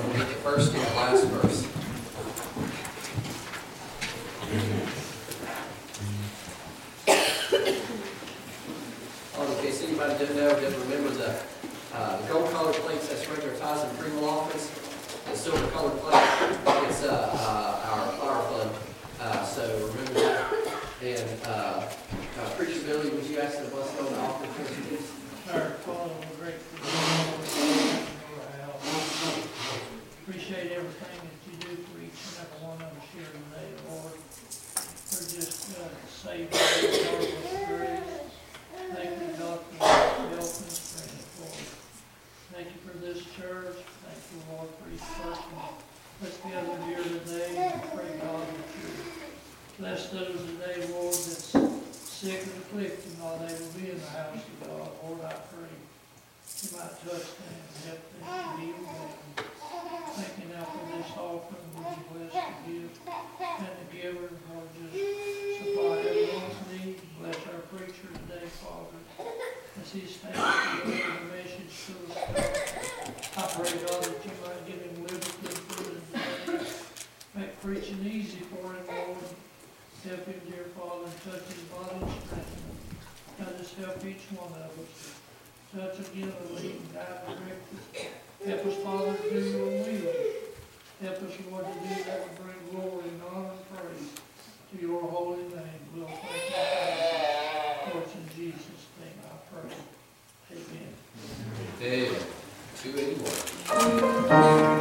and we'll get the first and the last verse. In case anybody didn't know, didn't remember the gold colored plates, that's regular tithes and free will offerings. The silver colored plate, it's our flower fund. So remember that. And Preacher Billy, would you ask the blessing on the offering, please? Our Father, we're grateful for your appreciate everything that you do for each and every one of us here today, Lord. We're just saved by your marvelous grace. Thank you, God, for helping us, Lord. Thank you for this church. Thank you, Lord, for each person that's gathered here today. I pray, God, that you bless those today, Lord, that's sick and afflicted, not able to be in the house of God. Lord, I pray you might touch them and help them to heal them. Thank you now for this offering. Would you bless the gift and the giver? Lord, just supply everyone's need. Bless our preacher today, Father, as he stands to deliver the message to us. I pray, God, that you might give him liberty and freedom. Make preaching easy for him, Lord. Help him, dear Father, and touch his body and strengthen him. Now just help each one of us. Touch again and lead and guide and direct us. Help us, Father, to do your will. Help us, Lord, to do that will bring glory and honor and praise to your holy name. We'll thank you, Father. For it's in Jesus' name I pray. Amen. Amen. 281.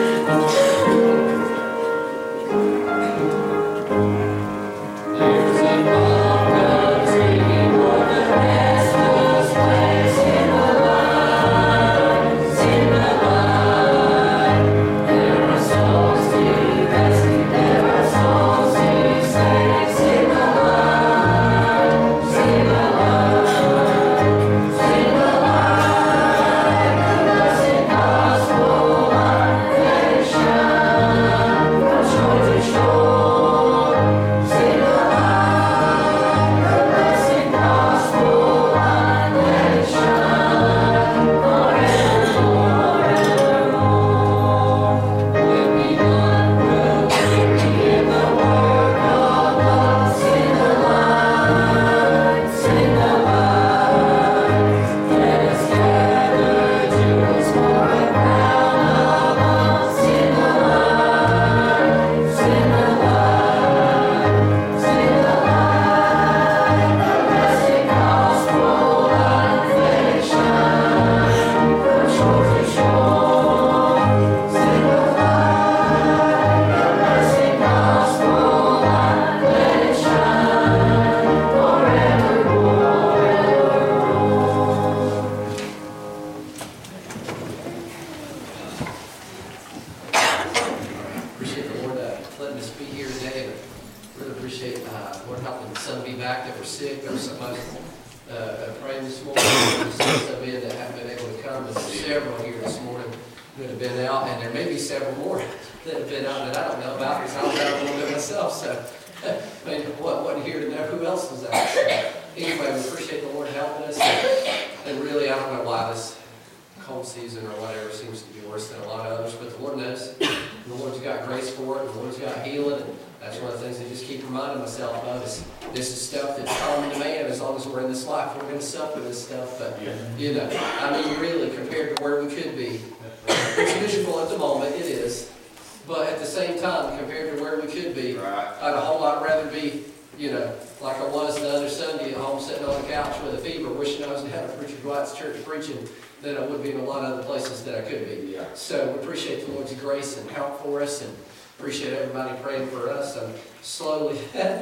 Than I would be in a lot of other places that I could be. Yeah. So we appreciate the Lord's grace and help for us, and appreciate everybody praying for us. I'm slowly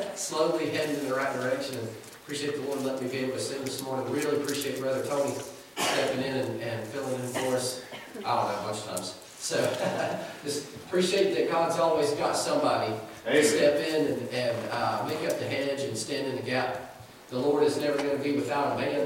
heading in the right direction, and appreciate the Lord letting me be able to sing this morning. Really appreciate Brother Tony stepping in and filling in for us. I don't know, a bunch of times. So just appreciate that God's always got somebody to step in and make up the hedge and stand in the gap. The Lord is never going to be without a man.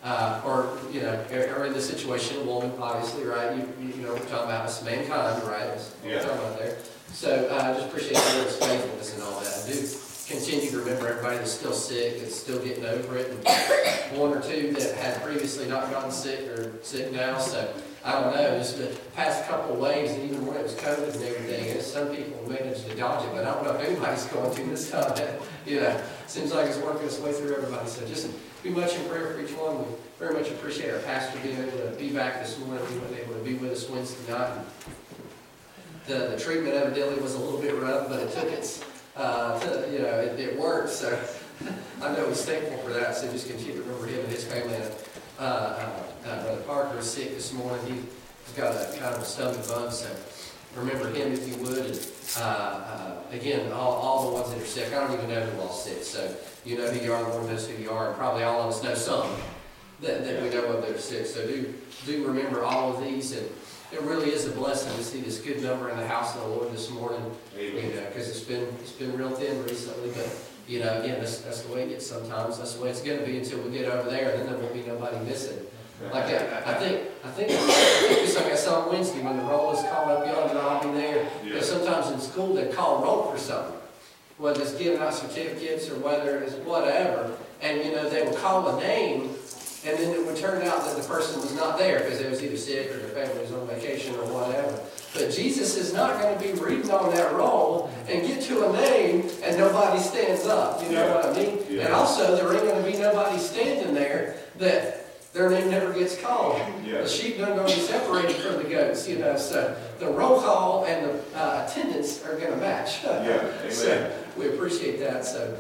Or in this situation, a woman, obviously, right? You know what we're talking about. It's mankind, right? That's what we're talking about there. So I just appreciate the Lord's faithfulness and all that. I do continue to remember everybody that's still sick, that's still getting over it, and one or two that had previously not gotten sick or sick now. So I don't know, just the past couple of waves, and even when it was COVID and everything, and some people managed to dodge it, but I don't know if anybody's going to this time. Seems like it's working its way through everybody. So just be much in prayer for each one. We very much appreciate our pastor being able to be back this morning, being able to be with us Wednesday night. The treatment evidently was a little bit rough, but it took its, it worked. So I know he's thankful for that. So just continue to remember him and his family. Brother Parker is sick this morning. He's got a kind of a stomach bug, so remember him if you would. And again, all the ones that are sick, I don't even know who all sick. So you know who you are, the Lord knows who you are, and probably all of us know some that we know of that are sick. So do remember all of these, and it really is a blessing to see this good number in the house of the Lord this morning. Because it's been real thin recently, but again, that's the way it gets sometimes. That's the way it's going to be until we get over there, and then there won't be nobody missing. Like I think it's like I saw on Wednesday when the roll is called up yonder, I'll be there. Yeah. Sometimes in school they call roll for something, whether it's giving out certificates or whether it's whatever, and they would call a name, and then it would turn out that the person was not there because they was either sick or their family was on vacation or whatever. But Jesus is not going to be reading on that roll and get to a name and nobody stands up. You know what I mean? Yeah. And also there ain't going to be nobody standing there that their name never gets called. Yeah. The sheep don't going to be separated from the goats, so the roll call and the attendance are going to match. So we appreciate that. So,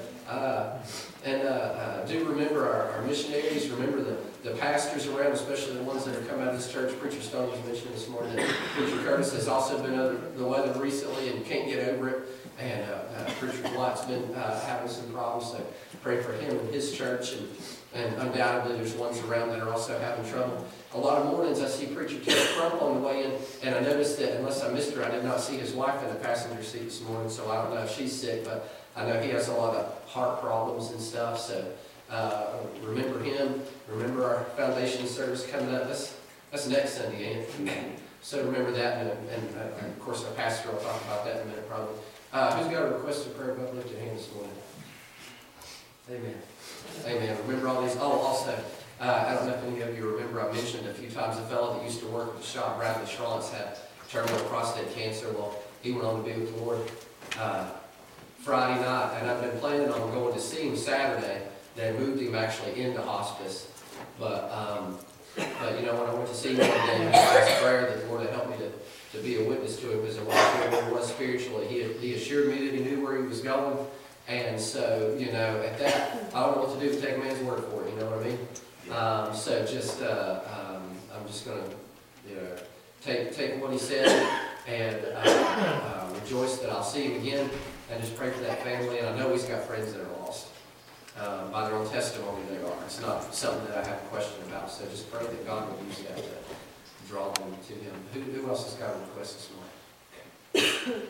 do remember our missionaries, remember the pastors around, especially the ones that are coming out of this church. Preacher Stone was mentioning this morning that Preacher Curtis has also been under the weather recently and can't get over it. And Preacher White's been having some problems, so pray for him and his church. And undoubtedly there's ones around that are also having trouble. A lot of mornings I see Preacher Terry Crump on the way in, and I noticed that unless I missed her, I did not see his wife in the passenger seat this morning, so I don't know if she's sick, but I know he has a lot of heart problems and stuff, so remember him. Remember our foundation service coming up. That's next Sunday, ain't it? So remember that, and of course our pastor will talk about that in a minute probably. Who's got a request of prayer? Both lift your hand this morning. Amen. Amen. Remember all these. Oh, also, I don't know if any of you remember, I mentioned a few times a fellow that used to work at the shop, Bradley Schlantz, had terminal prostate cancer. Well, he went on to be with the Lord Friday night, and I've been planning on going to see him Saturday. They moved him actually into hospice. But when I went to see him one day, I asked prayer that the Lord would help me to be a witness to him because I wasn't sure where he was spiritually. He assured me that he knew where he was going. And so, at that, I don't know what to do but take a man's word for it, you know what I mean? So just, I'm just going to, take what he said and rejoice that I'll see him again and just pray for that family. And I know he's got friends that are lost. By their own testimony they are. It's not something that I have a question about. So just pray that God will use that to draw them to him. Who else has got a request this morning?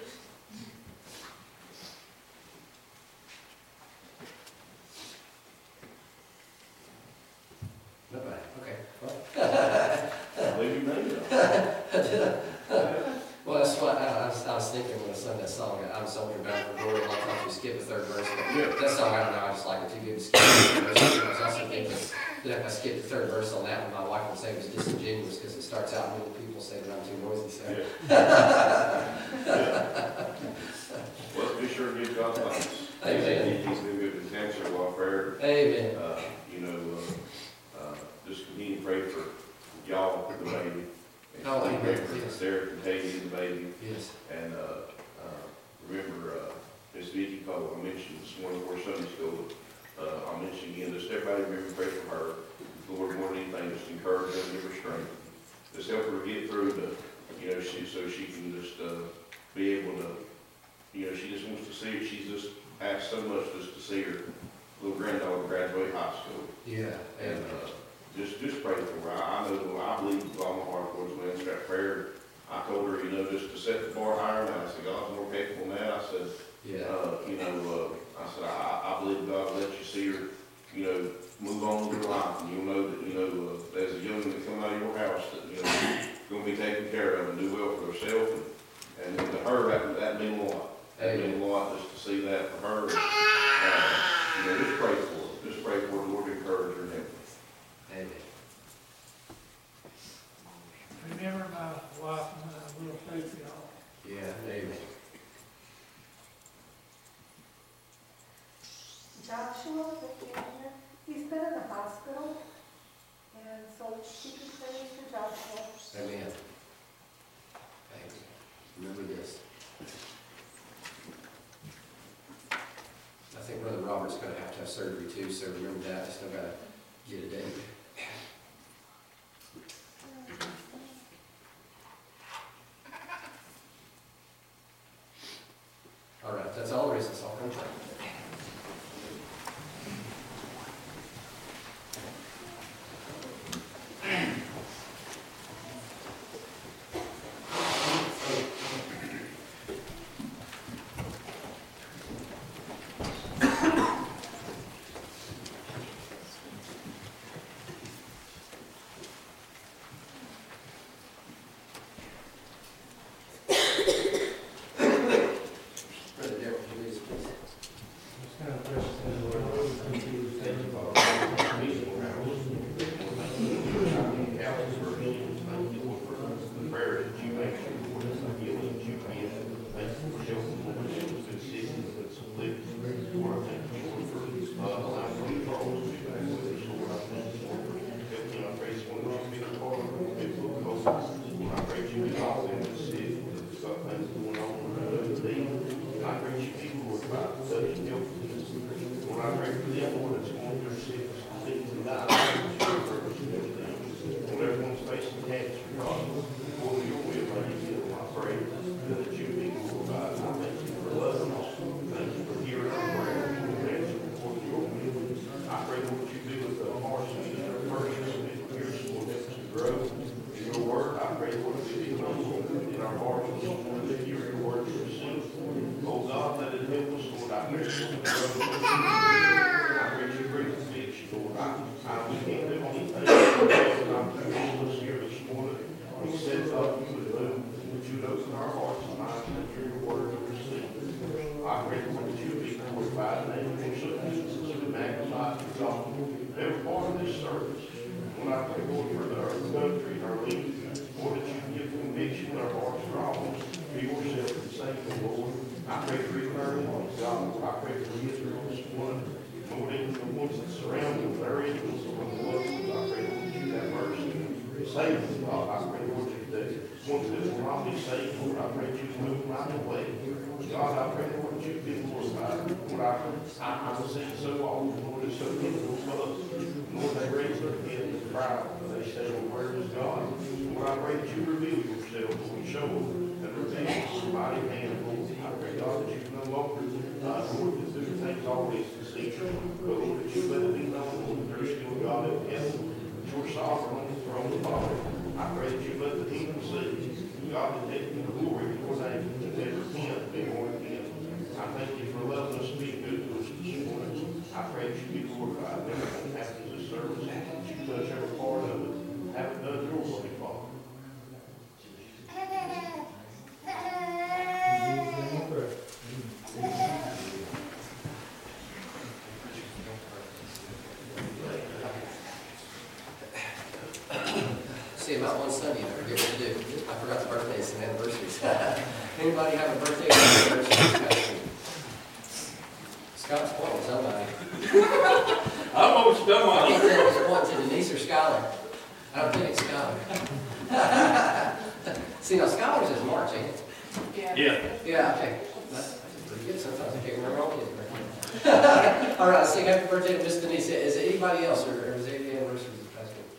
Nobody. Okay. Well, that's what I was thinking when I sung that song. I'm Soldier Bound for Glory. A lot of times we skip the third verse. But that song, I don't know, I just like it too good to skip the third verse. I was also thinking that if I skipped the third verse on that one, my wife would say it was disingenuous because it starts out and people say that I'm too noisy. So. Well, be sure to give God thanks. Amen. He's been good with cancer warfare. Amen. Just continue to pray for y'all with the baby. Oh, amen. Pray for Sarah and Katie and the baby. Yes. And remember, Miss Vicki Cole, I mentioned this morning before Sunday school. I'll mention again, just everybody remember to pray for her. The Lord more than anything, just encourage her and give her strength. Just help her get through so she can just be able to, she just wants to see her. She's just asked so much just to see her little granddaughter graduate high school. Yeah. And just pray for her. I believe with all my heart towards me, answer that prayer. I told her, just to set the bar higher, and I said, God's more capable than that. I said, I believe God will let you see her, move on with her life, and you'll know that, there's a young that come out of your house that, going to be taken care of and do well for herself. And to her, that means a lot. That means a lot just to see that for her. Just pray for her. Just pray for her. The Lord encourage her and help her. Amen. wife, and we'll pray for y'all. Yeah, amen. Joshua, he's been in the hospital, and so keep your prayers for Joshua. Amen. Thanks. Remember this. I think Brother Robert's gonna have surgery too, so remember that. I still gotta get a date. All right, that's all there is. That's all I'm trying. Brother Darrell, can you lead us, please? Prayer that you make, Lord, as I feel that you can. Thank you for helping Lord, those that sick and that's afflicted. Lord, I thank you, Lord, for allowing me to call to be back with us. Lord, I thank you, Lord, for helping. I pray someone else be a part of it. Lord, I pray you be all in the sick. There's got things going on in the day. And I pray you be, Lord, by touching your peace. Lord, I pray for them, Lord, that's going through sickness, disease, and die. Lord, everyone's facing cancer, God. Lord, your will, I give you, I pray that you be glorified. I thank you for loving us. Thank you for hearing our prayers and answering for your will. I pray, Lord, you do with the hearts and the persons and the ears, Lord, help us to grow in your word. I pray, Lord, that you be humble in our hearts and Lord, that hear your word to receive. Oh God, let it help us, Lord. I pray, Lord, to grow. I pray you bring conviction, Lord. We can't do anything. I'm thankful here this morning. We said, God, you would open our hearts and minds and hear your word to receive. I pray, Lord, that you be glorified in the name of Jesus. We magnify you, God. Every part of this service. When I pray, Lord, for our country and our leaders, Lord, that you give conviction in our hearts for all. Be yourself and save the Lord. I pray for even our enemies, God. I pray for Israel this morning. Lord, even the ones that surround them, their enemies, Lord, the loved ones, I pray, Lord, that you have mercy. Save them, God. I pray, Lord, that ones that will not be saved, Lord, I pray that you move them out of the way. God, I pray, Lord, that you be glorified. Lord, I see so often, Lord, it's so difficult for us. Lord, they raise their head and cry, and they say, well, where is God? Lord, I pray that you reveal yourself, Lord, show them and reveal your mighty hand, Lord. I pray, God, that you no longer, Lord, that do things always to see you, but Lord, that you let it be known, Lord, that there's still God in heaven, that you're sovereign on the throne, Father. I pray that you let the heathen see, God, that they can glory your name, and they repent, be born again. I thank you for loving us, being good to us this morning. I pray that you be glorified. Everything happens this service, that you touch every part of it. Have it done your way, Father. See, about one Sunday, I forget what to do. I forgot the birthdays and anniversaries. Anybody have a birthday or anniversary? Scott's pointing somebody. I'm almost done I think that was pointing to Denise or Skylar. I don't think it's Skylar. See, now Skylar's is March, ain't it? Yeah. Yeah, okay. That's pretty good. Sometimes I can't remember all kids' birthdays. All right, sing happy birthday to Miss Denise. Is it anybody else, or is it the anniversary this past week?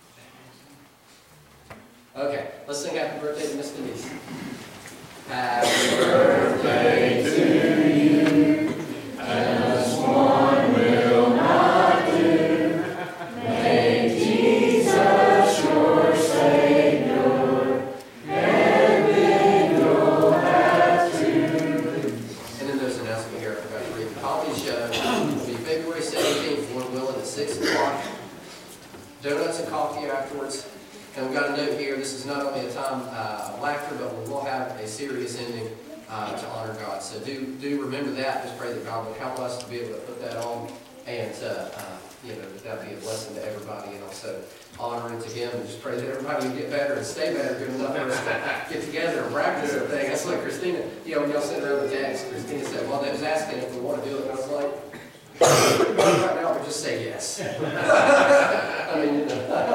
Okay, let's sing happy birthday to Miss Denise. Happy birthday to you, as one will not do. May Jesus, your Savior, heaven you'll have to. And then there's an announcement here I forgot to read. The comedy show will be February 17th, Lord willing, at 6 o'clock. Donuts and coffee afterwards. And we've got a note here, this is not only a time of laughter, but we will have a serious ending to honor God. So do remember that. Just pray that God would help us to be able to put that on and that'd be a blessing to everybody, and also honor it to him, and just pray that everybody will get better and stay better, good enough for us to get together and practice the thing. That's like Christina, when y'all sent around the text, Christina said, well, they was asking if we want to do it, and I was like, right now, we just say yes. I mean,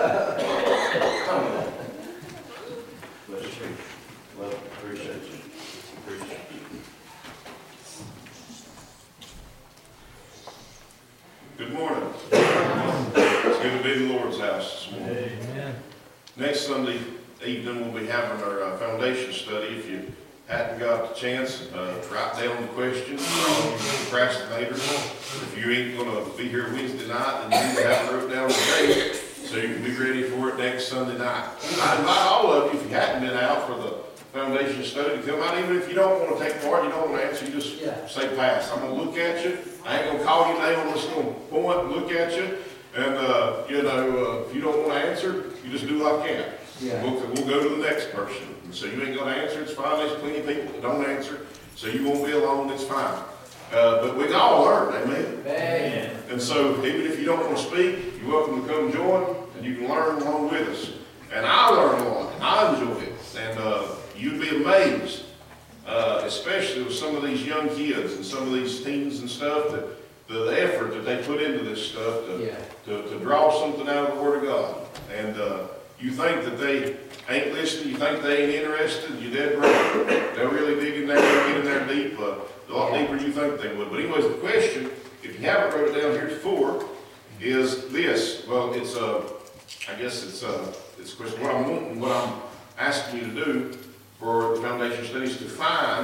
Bless you. Love you. Appreciate you. Appreciate you. Good morning. It's good to be in the Lord's house this morning. Amen. Next Sunday evening, we'll be having our foundation study. If you hadn't got the chance, write down the questions, procrastinators. If you ain't going to be here Wednesday night, then you need to have it wrote down today so you can be ready for it next Sunday night. I invite all of you, if you hadn't been out for the foundation study, to come out. Even if you don't want to take part, you don't want to answer, you just say pass. I'm going to look at you. I ain't going to call your name. I'm just going to point and look at you. And, if you don't want to answer, you just do like that. Yeah. We'll go to the next person. And so you ain't going to answer, it's fine. There's plenty of people that don't answer. So you won't be alone, it's fine. But we can all learn, amen? Amen. And so even if you don't want to speak, you're welcome to come join, and you can learn along with us. And I learn a lot. I enjoy it. And you'd be amazed, especially with some of these young kids and some of these teens and stuff, that the effort that they put into this stuff to draw something out of the Word of God. And you think that they ain't listening, you think they ain't interested, you're dead wrong. They'll really dig in there and get in there deep, a lot deeper than you think they would. But anyways, the question, if you haven't wrote it down here before, is this. Well, it's I guess it's a question. What I'm wanting, what I'm asking you to do for the foundation studies, to find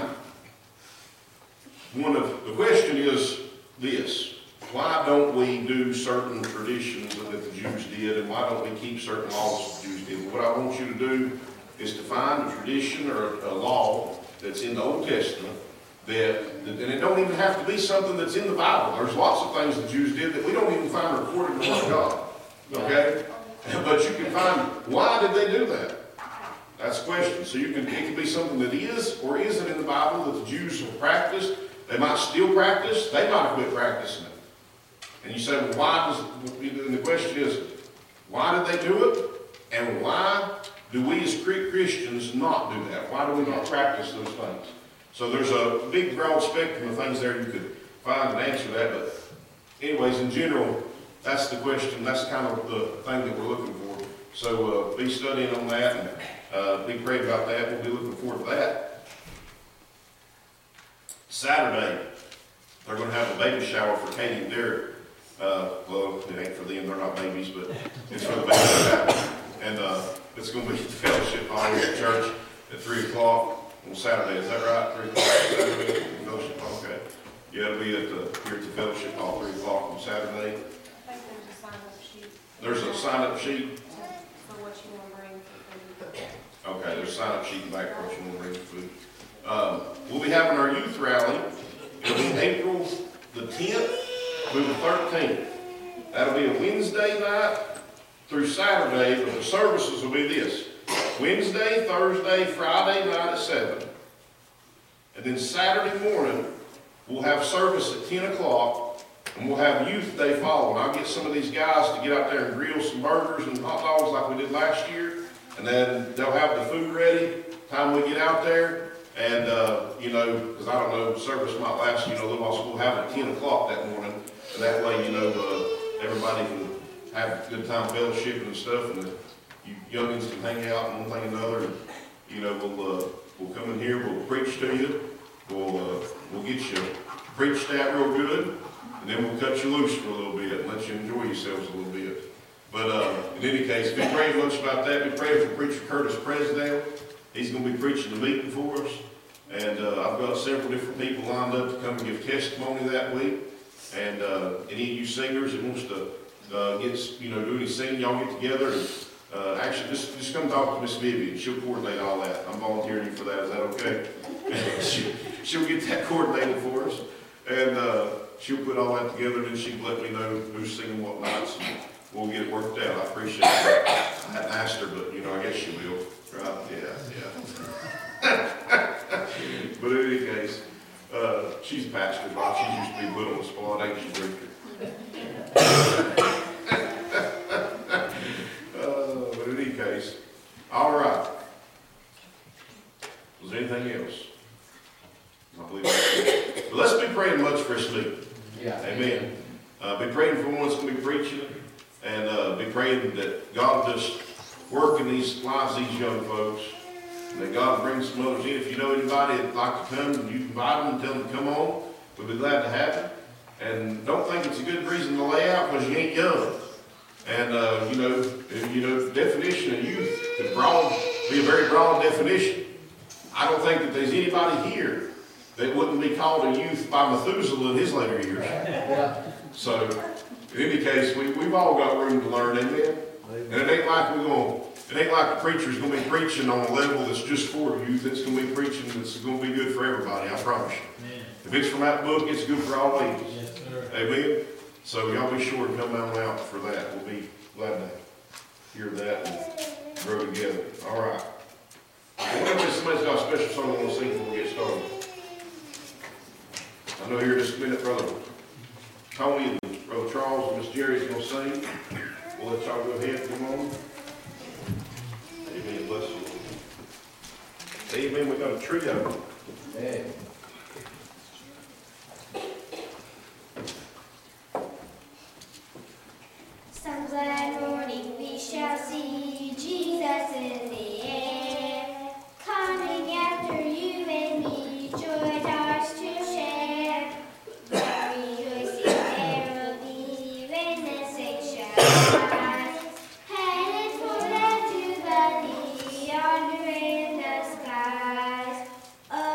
one of the question is this: why don't we do certain traditions that the Jews did, and why don't we keep certain laws that the Jews did? What I want you to do is to find a tradition or a law that's in the Old Testament and it don't even have to be something that's in the Bible. There's lots of things the Jews did that we don't even find recorded in the Word of God. Okay? But you can find, why did they do that? That's the question. So it can be something that is or isn't in the Bible that the Jews have practiced. They might still practice. They might have quit practicing it. And you say, well, and the question is, why did they do it? And why do we as Christians not do that? Why do we not practice those things? So there's a big, broad spectrum of things there you could find and answer that. But anyways, in general, that's the question. That's kind of the thing that we're looking for. So be studying on that and be praying about that. We'll be looking forward to that. Saturday, they're going to have a baby shower for Katie and Derek. Well, it ain't for them, they're not babies, but it's for the baby shower. And it's going to be at the fellowship hall here at church at 3 o'clock on Saturday. Is that right? 3 o'clock Saturday? Fellowship hall, okay. Yeah, it'll be here at the fellowship hall 3 o'clock on Saturday. I think there's a sign-up sheet. There's a sign-up sheet. For what you want to bring for food. Okay, there's a sign-up sheet in the back for what you want to bring for food. We'll be having our youth rally. It'll be April the 10th through the 13th. That'll be a Wednesday night through Saturday, but the services will be this: Wednesday, Thursday, Friday night at 7. And then Saturday morning, we'll have service at 10 o'clock, and we'll have Youth Day following. I'll get some of these guys to get out there and grill some burgers and hot dogs like we did last year, and then they'll have the food ready time we get out there. And, because I don't know, service might last, a little while, so we'll have it at 10 o'clock that morning. And that way, everybody can have a good time fellowshipping and stuff, and you youngins can hang out and one thing and another. And, we'll come in here, we'll preach to you, we'll get you preached at real good, and then we'll cut you loose for a little bit and let you enjoy yourselves a little bit. But in any case, be praying much about that. Be praying for Preacher Curtis Presdale. He's going to be preaching the meeting for us. And I've got several different people lined up to come and give testimony that week. And any of you singers that wants to do any singing, y'all get together and actually just come talk to Miss Vivian. She'll coordinate all that. I'm volunteering you for that. Is that okay? she'll get that coordinated for us. And she'll put all that together, and then she'll let me know who's singing what nights. And we'll get it worked out. I appreciate that. I hadn't asked her, but I guess she will. Right? Yeah. But in any case, she's a pastor, right? She used to be put on the spot, ain't she, Richard? All right. Was there anything else? I believe that's it. But let's be praying much for this meeting. Yeah. Amen. Be praying for one that's going to be preaching, and be praying that God will just work in these lives of these young folks, and that God will bring some others in. If you know anybody that'd like to come, and you invite them and tell them to come on, we'll be glad to have them. And don't think it's a good reason to lay out because you ain't young. And you know, definition of youth could be a very broad definition. I don't think that there's anybody here that wouldn't be called a youth by Methuselah in his later years. Yeah. So, in any case, we've all got room to learn, amen? And it ain't like the preacher's going to be preaching on a level that's just for youth. It's going to be preaching that's going to be good for everybody, I promise you. Amen. If it's from that book, it's good for all ages. Yes, sir. Amen? So y'all be sure to come on out for that. We'll be glad to hear that and grow together. All right. I wonder if somebody's got a special song they want to sing before we get started. I know here in just a minute, Brother Tony and Brother Charles and Miss Jerry's going to sing. We'll let y'all go ahead and come on. Amen. Bless you. Amen. We got a trio. Hey. Some glad morning we shall see Jesus in the air, coming after you and me, joy ours to share. Rejoicing there will be when the saints shall rise, headed for that jubilee yonder in the skies. Oh,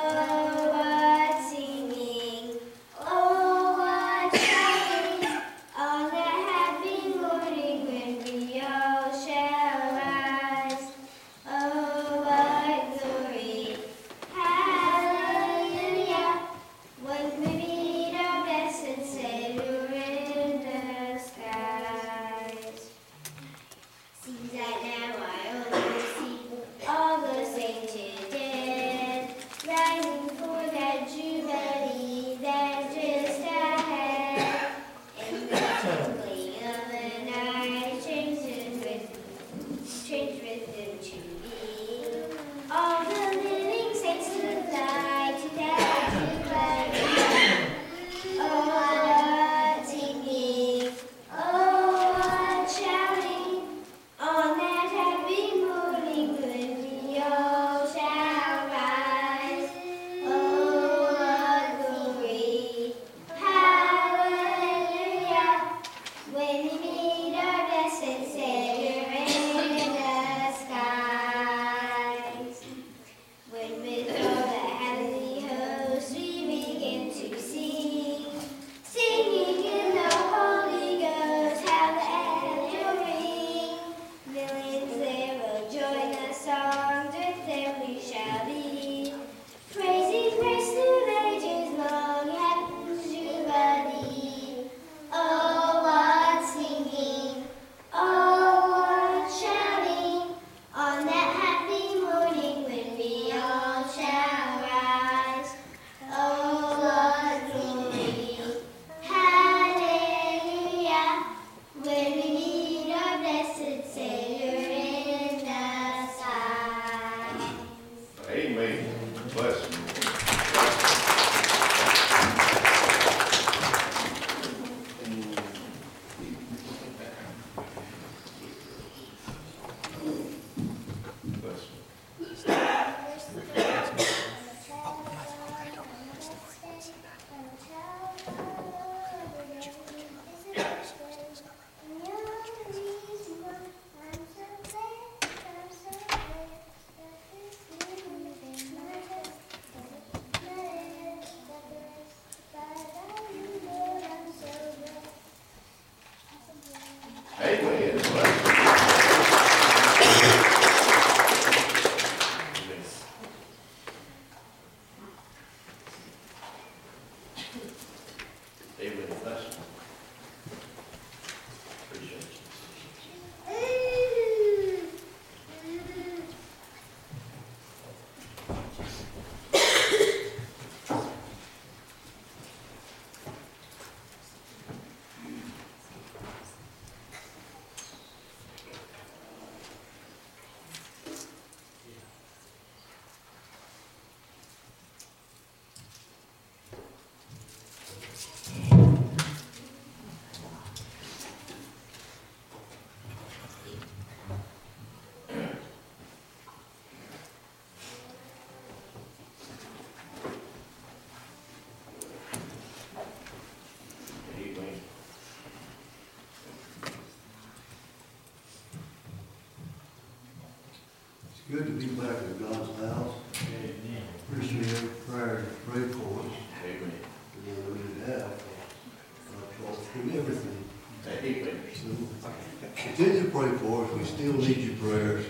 Good to be back at God's house. Appreciate every prayer and pray for us. Amen. And I know you have. I've talked through everything. Amen. So, continue to pray for us. We still need your prayers.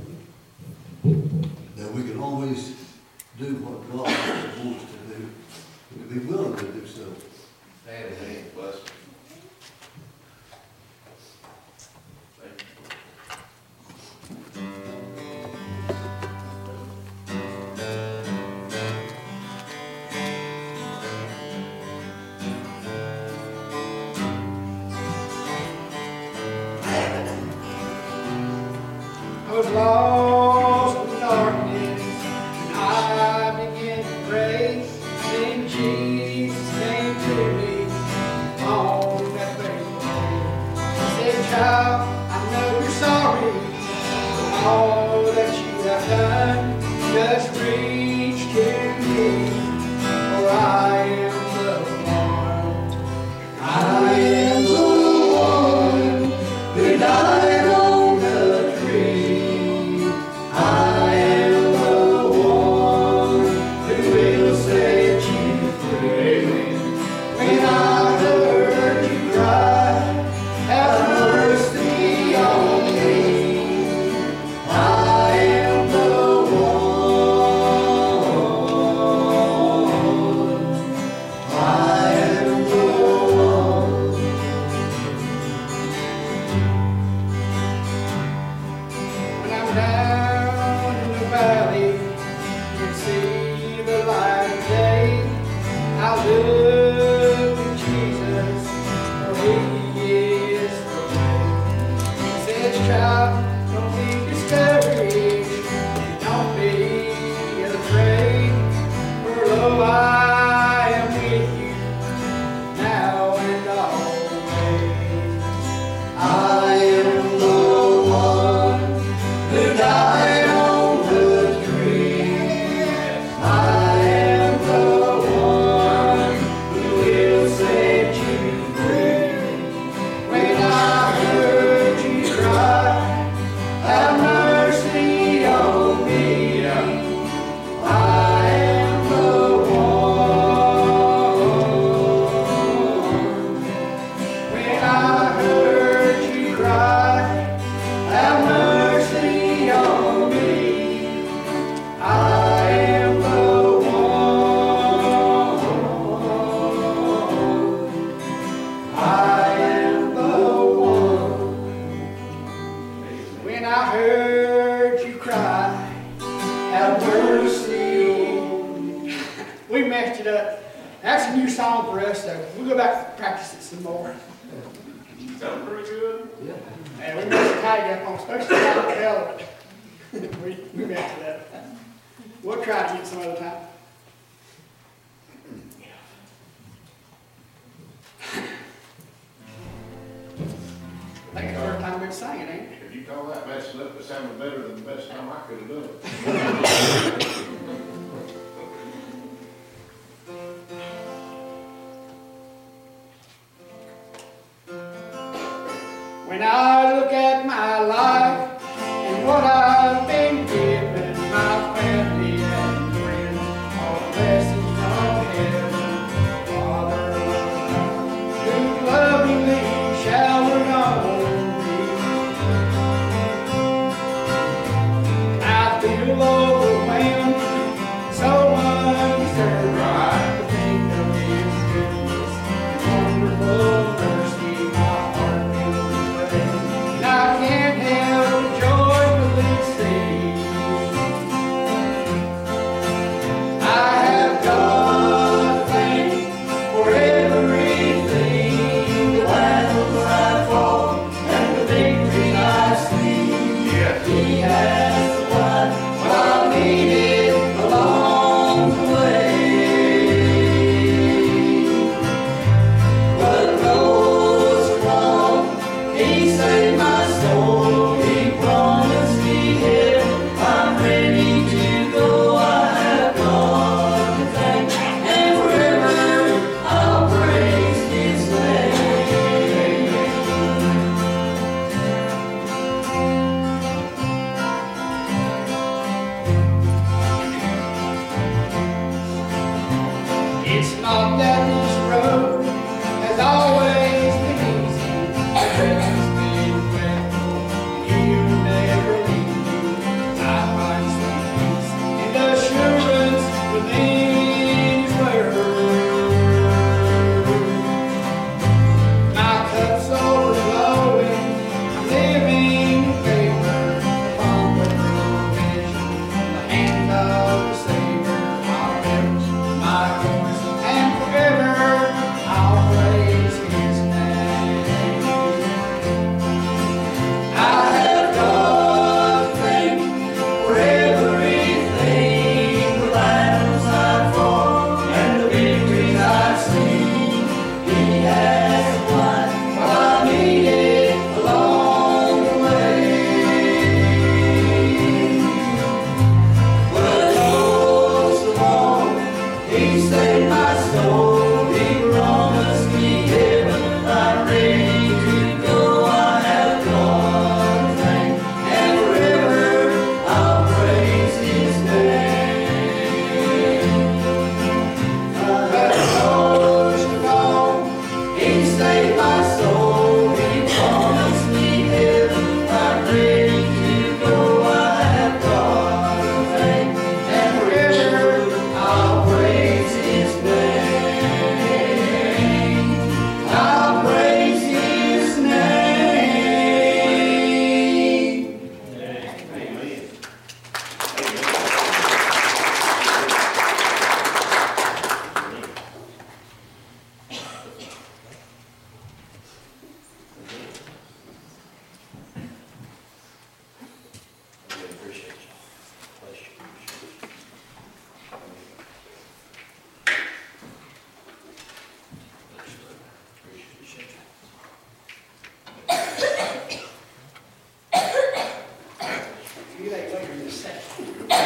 That we can always do what God wants us to do. We can be willing to do so. Amen. Bless you. Thank you. I was lost in darkness, and I began to pray. Then Jesus came to me on that fateful day. He said, "Child, I know you're sorry for all that you have done. Just reach to me, for I am the one. I am the one who died on the tree. I am the one who will set you free. When I heard you cry, have mercy on me. I am the one. I am the one. When I'm down in the valley, you can see the light of day. I look to Jesus, for He is the way. He says, "Child, don't be discouraged, and don't be afraid. For lo, I am with you now and always. I am the one who died on the tree. I am the one who will set you free. When I heard you cry, have mercy on me. I am the one. When I heard you cry, have mercy on me. I am the one. I am the one. When I heard you cry, have mercy. We messed it up. That's a new song for us, so we'll go back and practice it some more. Sound pretty good? Yeah. And we messed it tight up on, especially on the element. We messed it up. We'll try it again some other time. I think it's the first time we've sang it, ain't it? If you call that messing up, it sounded better than the best time I could have done it. When I look at my life and what I've been given, my family and friends, all blessings from heaven, Father of God, who lovingly showered on me. I feel overwhelmed, so undeserved. To think of His goodness and wonderful mercy, my heart fills with praise. It's not that this road has always been easy. It's been dreadful, and you will never leave me. I find some peace in the assurance within His word. My cup's overflowing. I'm living in favor upon the provision, the hand of the Savior. I'll lift my voice and forever I'll praise His name. I have God to thank for everything, the battles I've fought and the victories I've seen. He has won what I needed along the way. But most of all, He saved my soul. He promised me heaven. I'm ready to go. I have God to thank, and forever I'll praise His name. But most of all, He saved my soul. He promised me heaven. I'm ready to go. I have God to thank, and forever I'll praise His name. I'll praise His name. Amen. I really appreciate you. Bless you. Appreciate you. You ain't waiting a second.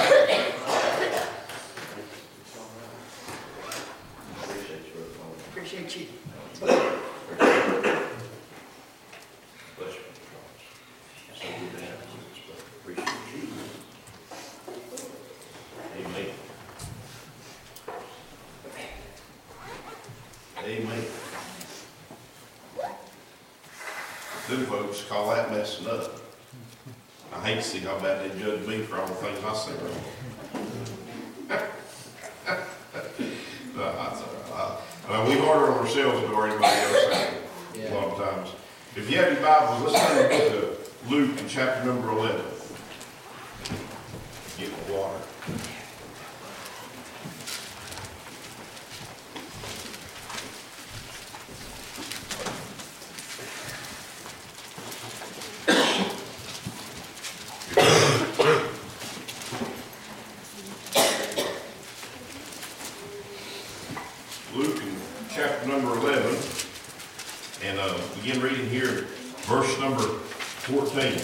Appreciate you, Brother Appreciate you. Paul. Bless you. So good to have you, brother. Appreciate you. Amen. Amen. Them folks call that messing up. I hate to see how bad they judge me for all the things I say wrong. That's all right. We harder on ourselves than anybody else a lot of times. If you have your Bibles, let's turn to the book of Luke in chapter number 11. Get my water. Luke in chapter number 11, and begin reading here, verse number 14.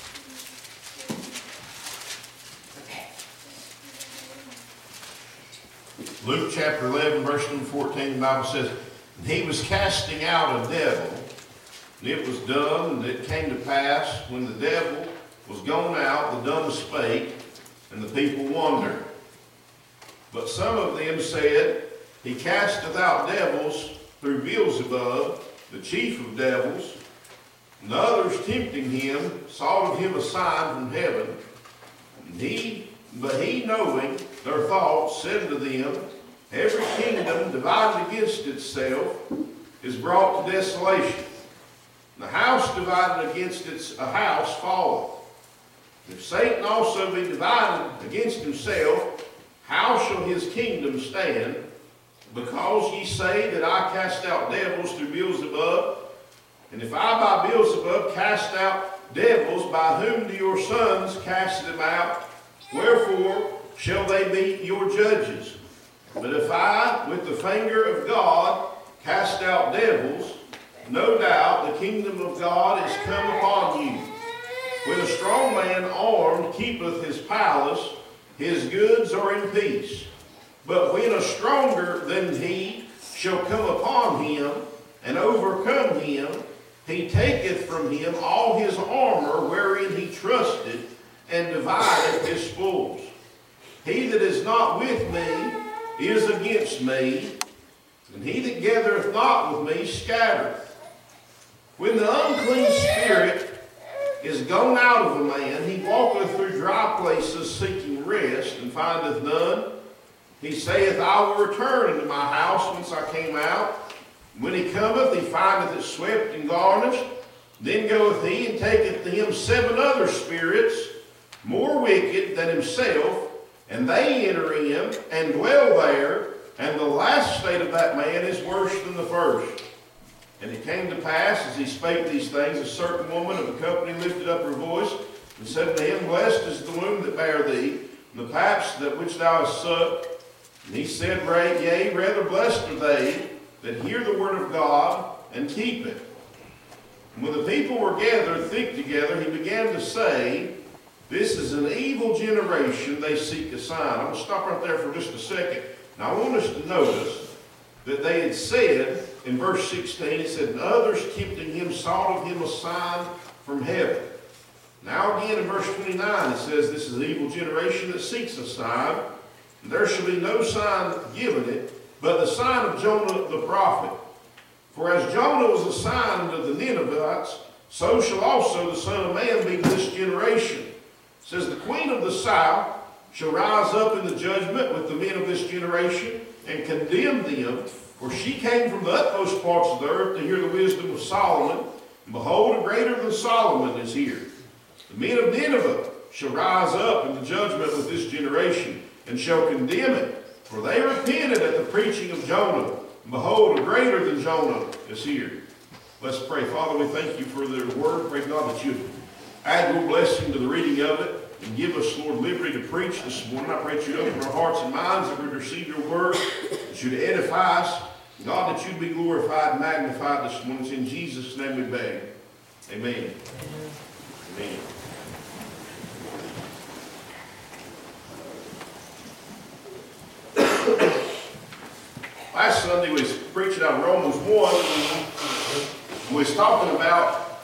Luke chapter 11, verse number 14, the Bible says, "And he was casting out a devil, and it was done, and it came to pass, when the devil was gone out, the dumb spake, and the people wondered. But some of them said, He casteth out devils through Beelzebub, the chief of devils. And the others tempting him sought of him a sign from heaven. But he, knowing their thoughts, said unto them, Every kingdom divided against itself is brought to desolation. And the house divided against a house falleth. If Satan also be divided against himself, how shall his kingdom stand? Because ye say that I cast out devils through Beelzebub, and if I by Beelzebub cast out devils, by whom do your sons cast them out? Wherefore shall they be your judges? But if I, with the finger of God, cast out devils, no doubt the kingdom of God is come upon you. When a strong man armed keepeth his palace, his goods are in peace. But when a stronger than he shall come upon him and overcome him, he taketh from him all his armor wherein he trusted, and divideth his spoils. He that is not with me is against me, And he that gathereth not with me scattereth. When the unclean spirit is gone out of a man, he walketh through dry places seeking rest, and findeth none. He saith, I will return into my house whence I came out. When he cometh, he findeth it swept and garnished. Then goeth he and taketh to him 7 other spirits, more wicked than himself, and they enter in and dwell there, and the last state of that man is worse than the first. And it came to pass, as he spake these things, a certain woman of the company lifted up her voice, and said to him, Blessed is the womb that bare thee, and the paps that which thou hast sucked. And he said, Yea, rather blessed are they that hear the word of God, and keep it. And when the people were gathered thick together, he began to say, This is an evil generation, they seek a sign. I'm going to stop right there for just a second. Now I want us to notice that they had said, in verse 16, it said, And others tempting him sought of him a sign from heaven. Now again in verse 29 it says, This is an evil generation that seeks a sign, and there shall be no sign given it, but the sign of Jonah the prophet. For as Jonah was a sign unto the Ninevites, so shall also the Son of Man be to this generation. It says, The queen of the south shall rise up in the judgment with the men of this generation, and condemn them, for she came from the utmost parts of the earth to hear the wisdom of Solomon. And behold, a greater than Solomon is here. The men of Nineveh shall rise up in the judgment with this generation, and shall condemn it, for they repented at the preaching of Jonah. And behold, a greater than Jonah is here. Let's pray. Father, we thank you for the word. Pray, God, that you add your blessing to the reading of it, and give us, Lord, liberty to preach this morning. I pray that you'd open our hearts and minds, that we'd receive your word, that you'd edify us. God, that you'd be glorified and magnified this morning. It's in Jesus' name we beg. Amen. Amen. Last Sunday we was preaching out of Romans 1. We was talking about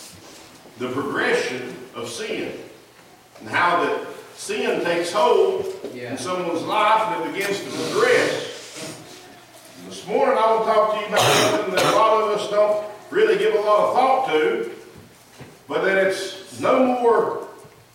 the progression of sin, and how that sin takes hold in someone's life and it begins to progress. This morning I want to talk to you about something that a lot of us don't really give a lot of thought to, but that it's no more,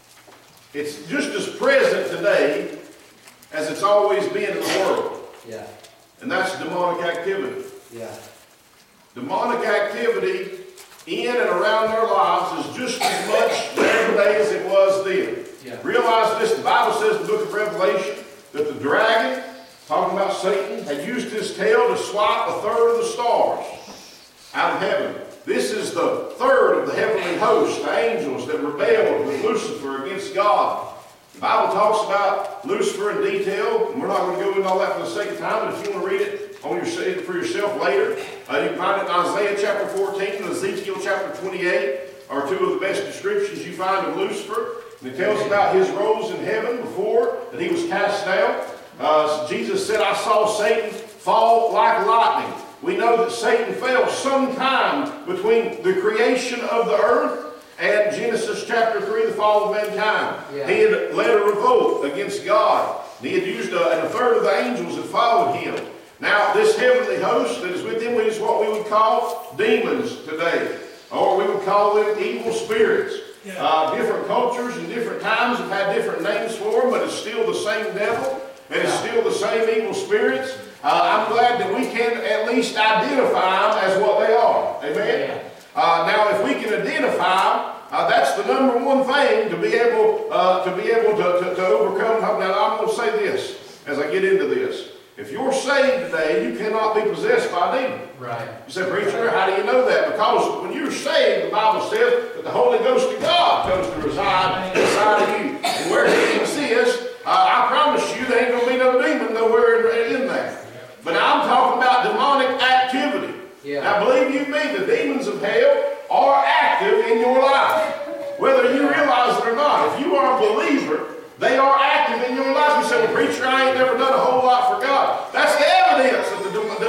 it's just as present today as it's always been in the world. Yeah. And that's demonic activity. Yeah. Demonic activity in and around their lives is just as much there today as it was then. Yeah. Realize this, the Bible says in the book of Revelation that the dragon, talking about Satan, had used his tail to swipe 1/3 of the stars out of heaven. This is the 1/3 of the heavenly host, the angels that rebelled with Lucifer against God. The Bible talks about Lucifer in detail, and we're not going to go into all that for the sake of time, but if you want to read it for yourself later, you can find it in Isaiah chapter 14 and Ezekiel chapter 28 are two of the best descriptions you find of Lucifer. And it tells about his roles in heaven before that he was cast down. Jesus said, I saw Satan fall like lightning. We know that Satan fell sometime between the creation of the earth and Genesis chapter 3, the fall of mankind. Yeah. He had led a revolt against God. He had used and 1/3 of the angels had followed him. Now, this heavenly host that is with him is what we would call demons today. Or we would call them evil spirits. Yeah. Different cultures and different times have had different names for them, but it's still the same devil, and it's still the same evil spirits. I'm glad that we can at least identify them as what they are. Amen? Yeah. Now, if we can identify, that's the number one thing to be able to overcome. Now, I'm going to say this as I get into this. If you're saved today, you cannot be possessed by a demon. Right. You say, preacher, how do you know that? Because when you're saved, the Bible says that the Holy Ghost of God comes to reside inside of you. And where He exists, I promise you, there ain't going to be no demon nowhere in there. But now I'm talking about demonic activity. Yeah. Now, believe you me, the demons of hell are active in your life, whether you realize it or not. If you are a believer, they are active in your life. You say, well, preacher, I ain't never done a whole lot for God. That's the evidence that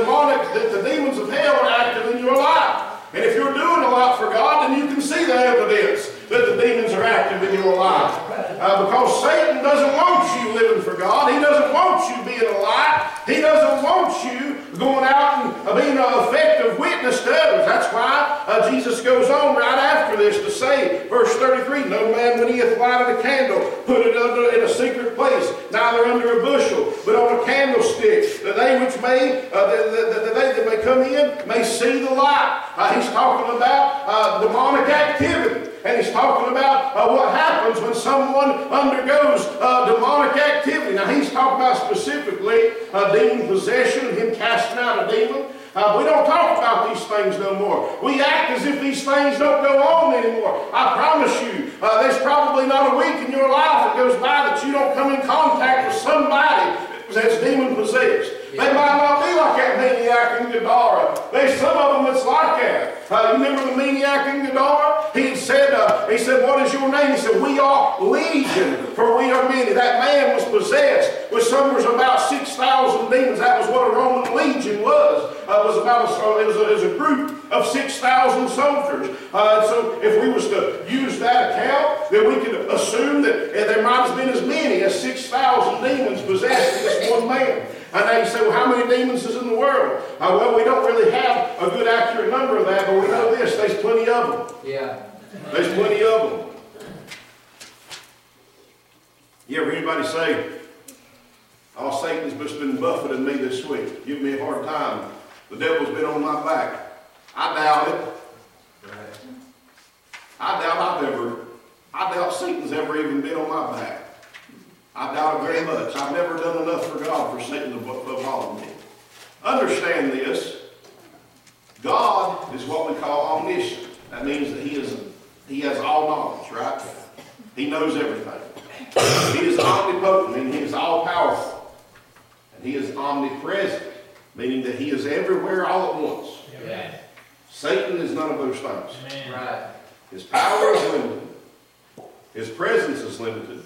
the demons of hell are active in your life. And if you're doing a lot for God, then you can see the evidence that the demons are active in your life. Because Satan doesn't want you living for God. He doesn't want you being a light. He doesn't want you going out Jesus goes on right after this to say, verse 33, no man when he hath lighted a candle, put it in a secret place, neither under a bushel, but on a candlestick, that they which may, that may come in may see the light. He's talking about demonic activity. And he's talking about what happens when someone undergoes demonic activity. Now he's talking about specifically demon possession and him casting out a demon. We don't talk about these things no more. We act as if these things don't go on anymore. I promise you, there's probably not a week in your life that goes by that you don't come in contact with somebody that's demon possessed. Yeah. They might not be like that maniac in Gadara. There's some of them that's like that. You remember the maniac in Gadara? He said, what is your name? He said, we are legion, for we are many. That man was possessed with somewhere about 6,000 demons. That was what a Roman legion was. It was a group of 6,000 soldiers. So if we was to use that account, then we could assume that there might have been as many as 6,000 demons possessed this one man. And now you say, well, how many demons is in the world? Well, we don't really have a good accurate number of that, but we know this, there's plenty of them. Yeah. There's plenty of them. You ever anybody say, oh, Satan's just been buffeting me this week, giving me a hard time. The devil's been on my back. I doubt it. I doubt Satan's ever even been on my back. I doubt it very much. I've never done enough for God for Satan to bother me. Understand this. God is what we call omniscient. That means that He has all knowledge, right? He knows everything. He is omnipotent, meaning He is all-powerful. And He is omnipresent, meaning that He is everywhere all at once. Yeah. Satan is none of those things. Amen. Right. His power is limited. His presence is limited.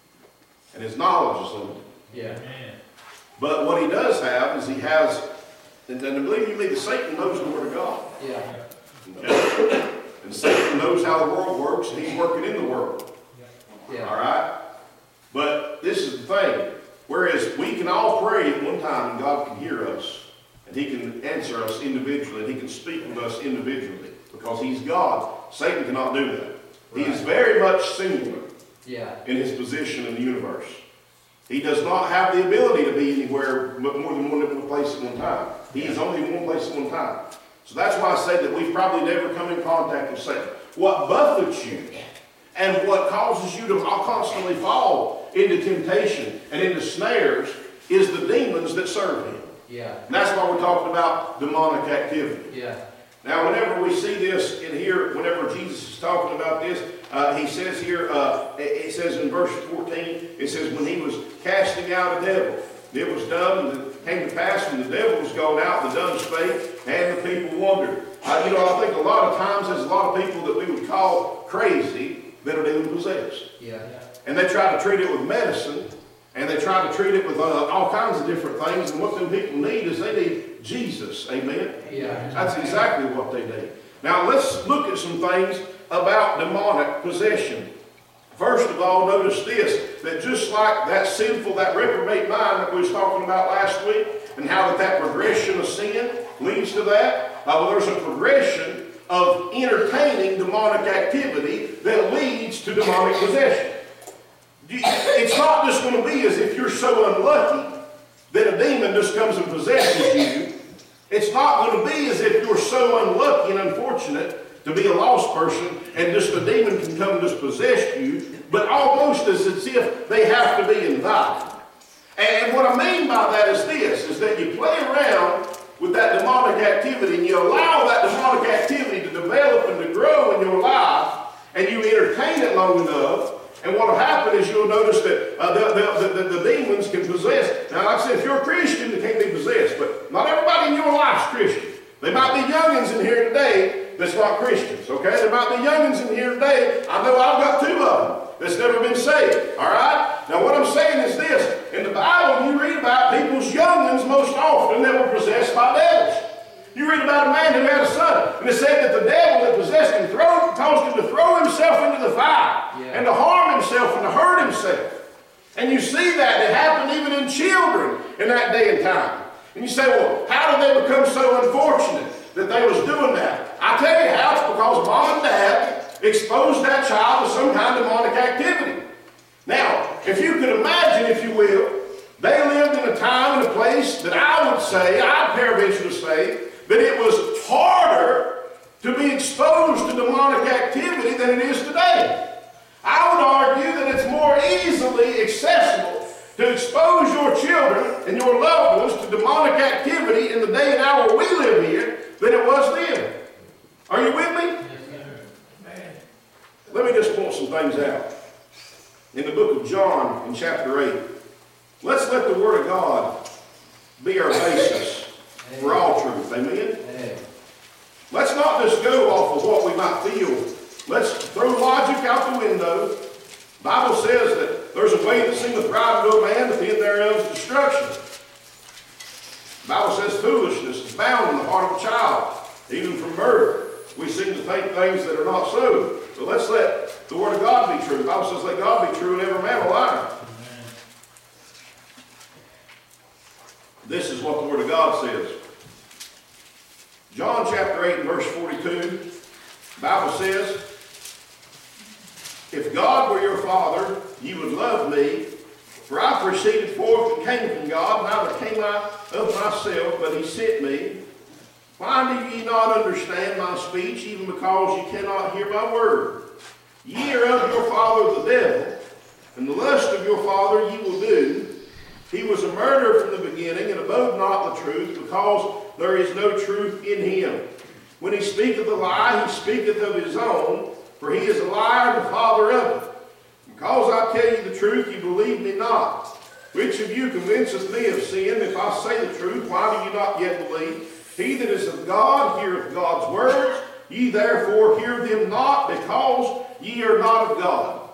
And his knowledge is limited. Yeah. But what he does have is he has, and believe you me, that Satan knows the Word of God. Yeah. Okay? And Satan knows how the world works, and he's working in the world. Yeah. All right? But this is the thing. Whereas we can all pray at one time, and God can hear us, and He can answer us individually, and He can speak with us individually, because He's God. Satan cannot do that. Right. He is very much singular. Yeah. In his position in the universe. He does not have the ability to be anywhere but more than one place at one time. He is only in one place at one time. So that's why I say that we've probably never come in contact with Satan. What buffets you and what causes you to constantly fall into temptation and into snares is the demons that serve him. Yeah. And that's why we're talking about demonic activity. Yeah. Now, whenever we see this in here, whenever Jesus is talking about this, he says here, it says in verse 14, it says, when he was casting out a devil, it was done, and it came to pass when the devil was gone out, the dumb spake, and the people wondered. I think a lot of times there's a lot of people that we would call crazy that are demon possessed. Yeah. And they try to treat it with medicine, and they try to treat it with all kinds of different things, and what them people need is they need Jesus. Amen? Yeah. That's exactly what they need. Now let's look at some things about demonic possession. First of all, notice this, that just like that sinful, that reprobate mind that we was talking about last week, and how that progression of sin leads to that, there's a progression of entertaining demonic activity that leads to demonic possession. It's not just going to be as if you're so unlucky that a demon just comes and possesses you. It's not going to be as if you're so unlucky and unfortunate to be a lost person and just a demon can come and just possess you, but almost as if they have to be invited. And what I mean by that is this, is that you play around with that demonic activity and you allow that demonic activity to develop and to grow in your life, and you entertain it long enough. And what will happen is you'll notice that the demons can possess. Now, like I said, if you're a Christian, they can't be possessed. But not everybody in your life is Christian. There might be youngins in here today that's not Christians, okay? There might be youngins in here today. I know I've got 2 of them that's never been saved, all right? Now, what I'm saying is this. In the Bible, you read about people's youngins most often that were possessed by devils. You read about a man who had a son, and it said that the devil that possessed him caused him to throw himself into the fire, and to harm himself and to hurt himself. And you see that it happened even in children in that day and time. And you say, well, how did they become so unfortunate that they was doing that? I tell you how, it's say, I'd peradventure to say, that it was harder to be exposed to demonic activity than it is today. I would argue that it's more easily accessible to expose your children and your loved ones to demonic activity in the day and hour we live here than it was then. Are you with me? Let me just point some things out. In the book of John, in chapter 8, let's let the Word of God be our basis for all truth. Amen? Let's not just go off of what we might feel. Let's throw logic out the window. The Bible says that there's a way that seemeth right unto a man, but the end thereof is destruction. The Bible says foolishness is bound in the heart of a child, even from birth. We seem to think things that are not so. But let's let the Word of God be true. The Bible says, let God be true and every man a liar. Amen. This is what the Word of God says. John chapter 8 and verse 42, the Bible says, if God were your Father, you would love me, for I proceeded forth and came from God, neither came I of myself, but he sent me. Why do ye not understand my speech, even because ye cannot hear my word? Ye are of your father the devil, and the lust of your father ye will do. He was a murderer from the beginning, and abode not the truth, because there is no truth in him. When he speaketh a lie, he speaketh of his own, for he is a liar and the father of it. Because I tell you the truth, you believe me not. Which of you convinceth me of sin? If I say the truth, why do you not yet believe? He that is of God heareth God's words. Ye therefore hear them not, because ye are not of God.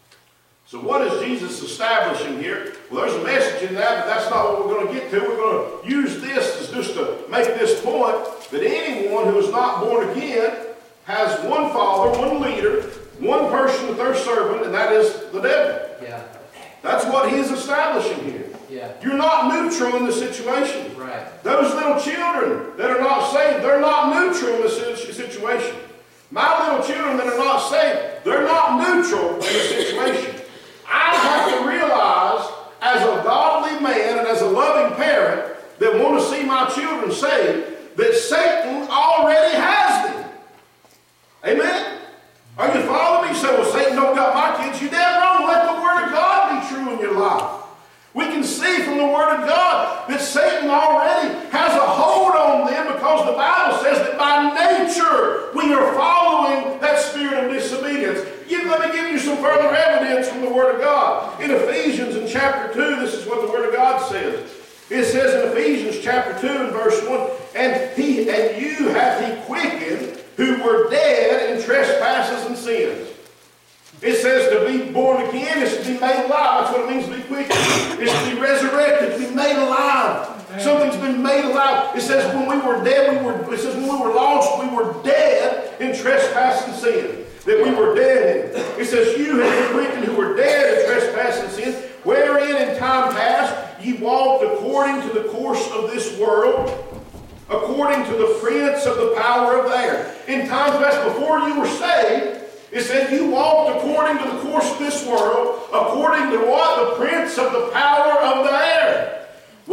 So what is Jesus establishing here? Well, there's a message in that, but that's not what we're going to get to. We're going to use this as just to make this point that anyone who is not born again has one father, one leader, one person that they're serving, and that is the devil. Yeah. That's what he's establishing here. Yeah. You're not neutral in the situation. Right. Those little children that are not saved, they're not neutral in the situation. My little children that are not saved, they're not neutral in the situation. I have to realize, as a godly man and as a loving parent that want to see my children saved, that Satan already has them. Amen? Are you following me? You say, well, Satan don't got my kids. You're dead wrong. Let the Word of God be true in your life. We can see from the Word of God that Satan already has a hold on them, because the Bible says that by nature we are following that spirit of disobedience. Let me give you some further evidence from the Word of God. In Ephesians in chapter 2, this is what the Word of God says. It says in Ephesians chapter 2 and verse 1, and you hath he quickened who were dead in trespasses and sins. It says to be born again is to be made alive. That's what it means to be quickened. It's to be resurrected, to be made alive. Something's been made alive. It says when we were dead, when we were lost, we were dead in trespass and sin. That we were dead in. It says you have been quickened who were dead in trespass and sin, wherein in time past ye walked according to the course of this world, according to the prince of the power of the air. In times past, before you were saved, it said you walked according to the course of this world, according to what? The prince of the power of the air.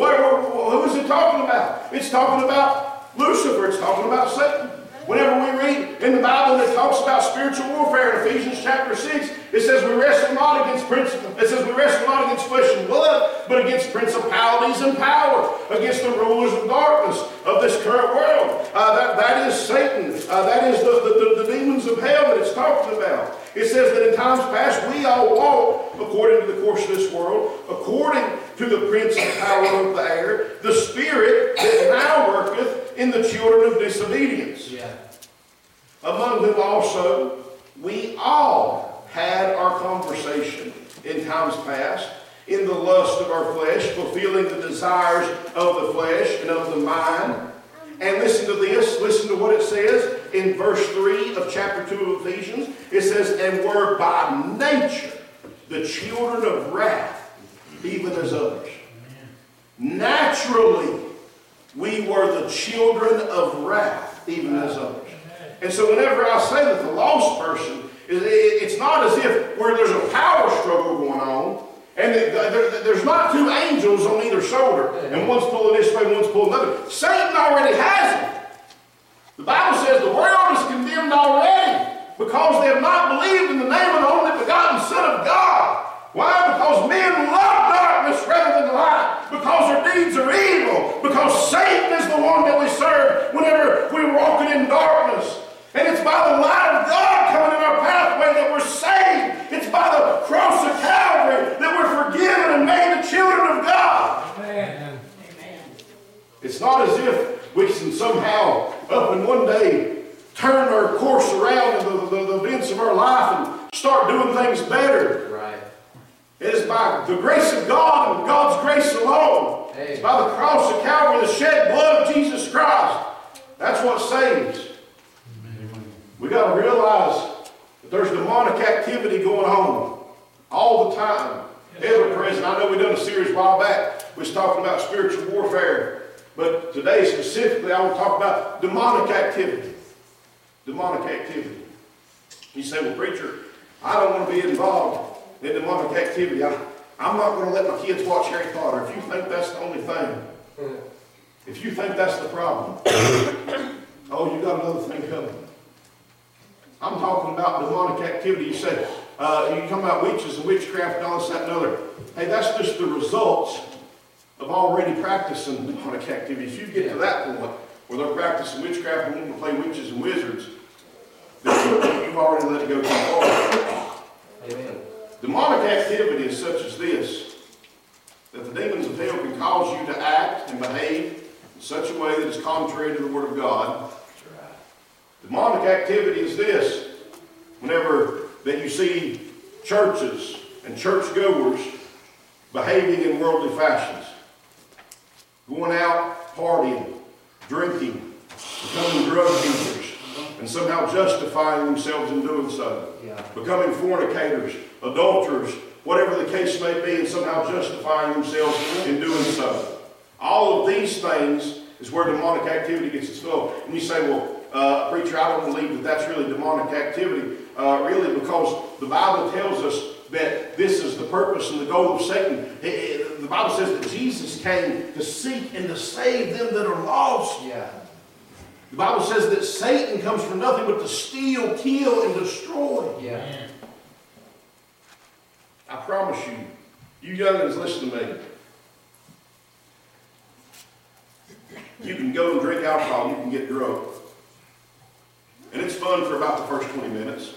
Who is it talking about? It's talking about Lucifer. It's talking about Satan. Whenever we read in the Bible that talks about spiritual warfare in Ephesians chapter 6, it says we wrestle not against flesh and blood, but against principalities and power, against the rulers of darkness of this current world. That is Satan. That is the demons of hell that it's talking about. It says that in times past we all walk according to the course of this world, according to the prince of the power of the air, the spirit that now worketh in the children of disobedience. Yeah. Among whom also we all had our conversation in times past, in the lust of our flesh, fulfilling the desires of the flesh and of the mind. And listen to this, listen to what it says in verse 3 of chapter 2 of Ephesians. It says, and were by nature the children of wrath, even as others. Naturally, we were the children of wrath, even as others. And so whenever I say that the lost person, it's not as if where there's a power struggle going on. And there's not two angels on either shoulder, and one's pulling this way, one's pulling the other. Satan already has it. The Bible says the world is condemned already because they have not believed in the name of the only begotten Son of God. Why? Because men love darkness rather than light. Because their deeds are evil. Because Satan is the one that we serve whenever we're walking in darkness. And it's by the light of God coming in our pathway that we're saved. It's by the cross of Calvary that we're forgiven and made the children of God. Amen. It's not as if we can somehow up in one day turn our course around in the events of our life and start doing things better. Right. It is by the grace of God and God's grace alone. Hey. It's by the cross of Calvary, the shed blood of Jesus Christ. That's what saves. We got to realize that there's demonic activity going on all the time, ever present. I know we done a series a while back. We was talking about spiritual warfare, but today specifically, I want to talk about demonic activity. Demonic activity. You say, "Well, preacher, I don't want to be involved in demonic activity. I'm not going to let my kids watch Harry Potter." If you think that's the only thing, if you think that's the problem, oh, you got another thing coming. I'm talking about demonic activity. You say, you come about witches and witchcraft and all this, that, and other. Hey, that's just the results of already practicing demonic activity. If you get to that point where they're practicing witchcraft and wanting to play witches and wizards, then you've already let it go too far. Amen. Demonic activity is such as this, that the demons of hell can cause you to act and behave in such a way that is contrary to the Word of God. Demonic activity is this, whenever that you see churches and churchgoers behaving in worldly fashions, going out, partying, drinking, becoming drug users, and somehow justifying themselves in doing so, becoming fornicators, adulterers, whatever the case may be, and somehow justifying themselves in doing so. All of these things is where demonic activity gets its fill. And you say, "Well, preacher, I don't believe that that's really demonic activity." Really, because the Bible tells us that this is the purpose and the goal of Satan. The Bible says that Jesus came to seek and to save them that are lost. Yeah. The Bible says that Satan comes for nothing but to steal, kill, and destroy. Yeah. I promise you, you youngins, listen to me. You can go and drink alcohol, you can get drunk. And it's fun for about the first 20 minutes.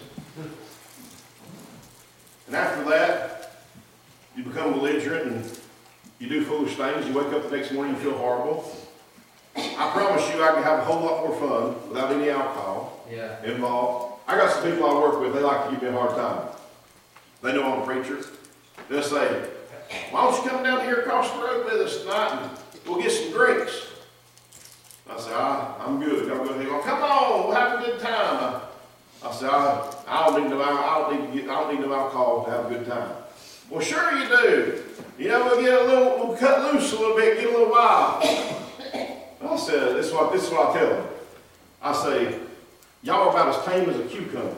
And after that, you become belligerent and you do foolish things. You wake up the next morning, you feel horrible. I promise you I can have a whole lot more fun without any alcohol involved. I got some people I work with, they like to give me a hard time. They know I'm a preacher. They'll say, "Why don't you come down here across the road with us tonight and we'll get some drinks?" I say, "I'm good. Y'all go ahead." "Well, come on, we'll have a good time." I say, I don't need no alcohol to have a good time." "Well, sure you do. You know, we'll cut loose a little bit, get a little wild." I said, this is what I tell them. I say, "Y'all are about as tame as a cucumber.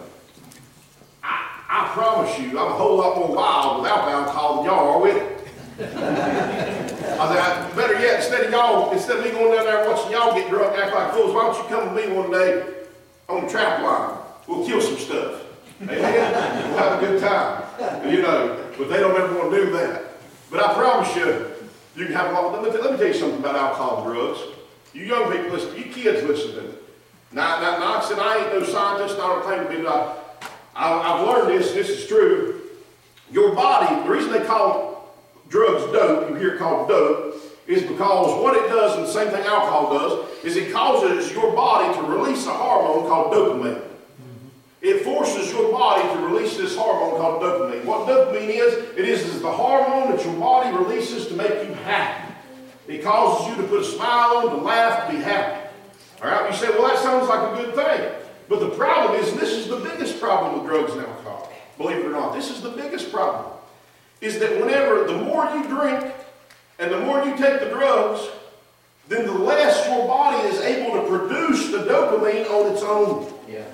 I promise you, I'm a whole lot more wild without alcohol than y'all are with it." I said, "Better yet, instead of me going down there watching y'all get drunk and act like fools, why don't you come with me one day on the trap line? We'll kill some stuff. Amen? We'll have a good time." You know, but they don't ever want to do that. But I promise you, you can have a lot. Let me tell you something about alcohol and drugs. You young people listen, you kids listen to me. Now I said I ain't no scientist, I don't claim to be, but I've learned this is true. Your body, the reason they call drugs dope, you hear it called dope, is because what it does, and the same thing alcohol does, is it causes your body to release a hormone called dopamine. It forces your body to release this hormone called dopamine. What dopamine is, it is the hormone that your body releases to make you happy. It causes you to put a smile on, to laugh, to be happy. All right, you say, "Well, that sounds like a good thing." But the problem is, and this is the biggest problem with drugs and alcohol, believe it or not, this is the biggest problem, is that whenever the more you drink and the more you take the drugs, then the less your body is able to produce the dopamine on its own. Yeah.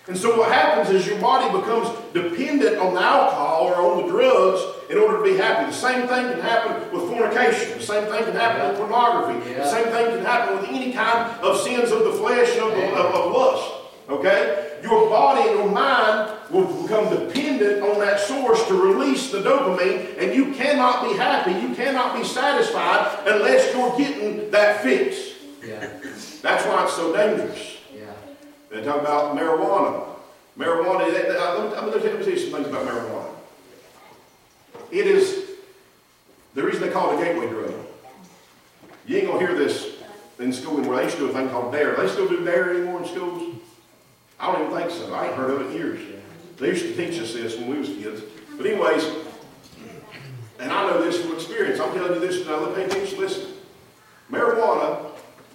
And so what happens is your body becomes dependent on the alcohol or on the drugs in order to be happy. The same thing can happen with fornication. The same thing can happen with pornography. The same thing can happen with any kind of sins of the flesh and of lust. Okay? Your body and your mind will become dependent on that source to release the dopamine, and you cannot be happy, you cannot be satisfied unless you're getting that fix. Yeah. That's why it's so dangerous. Yeah. They talk about marijuana. Marijuana, let me tell you some things about marijuana. It is, the reason they call it a gateway drug. You ain't going to hear this in school anymore. They used to do a thing called DARE. They still do DARE anymore in schools? I don't even think so. I ain't heard of it in years. They used to teach us this when we was kids. But anyways, and I know this from experience. I'm telling you this now. Pay attention, listen. Marijuana,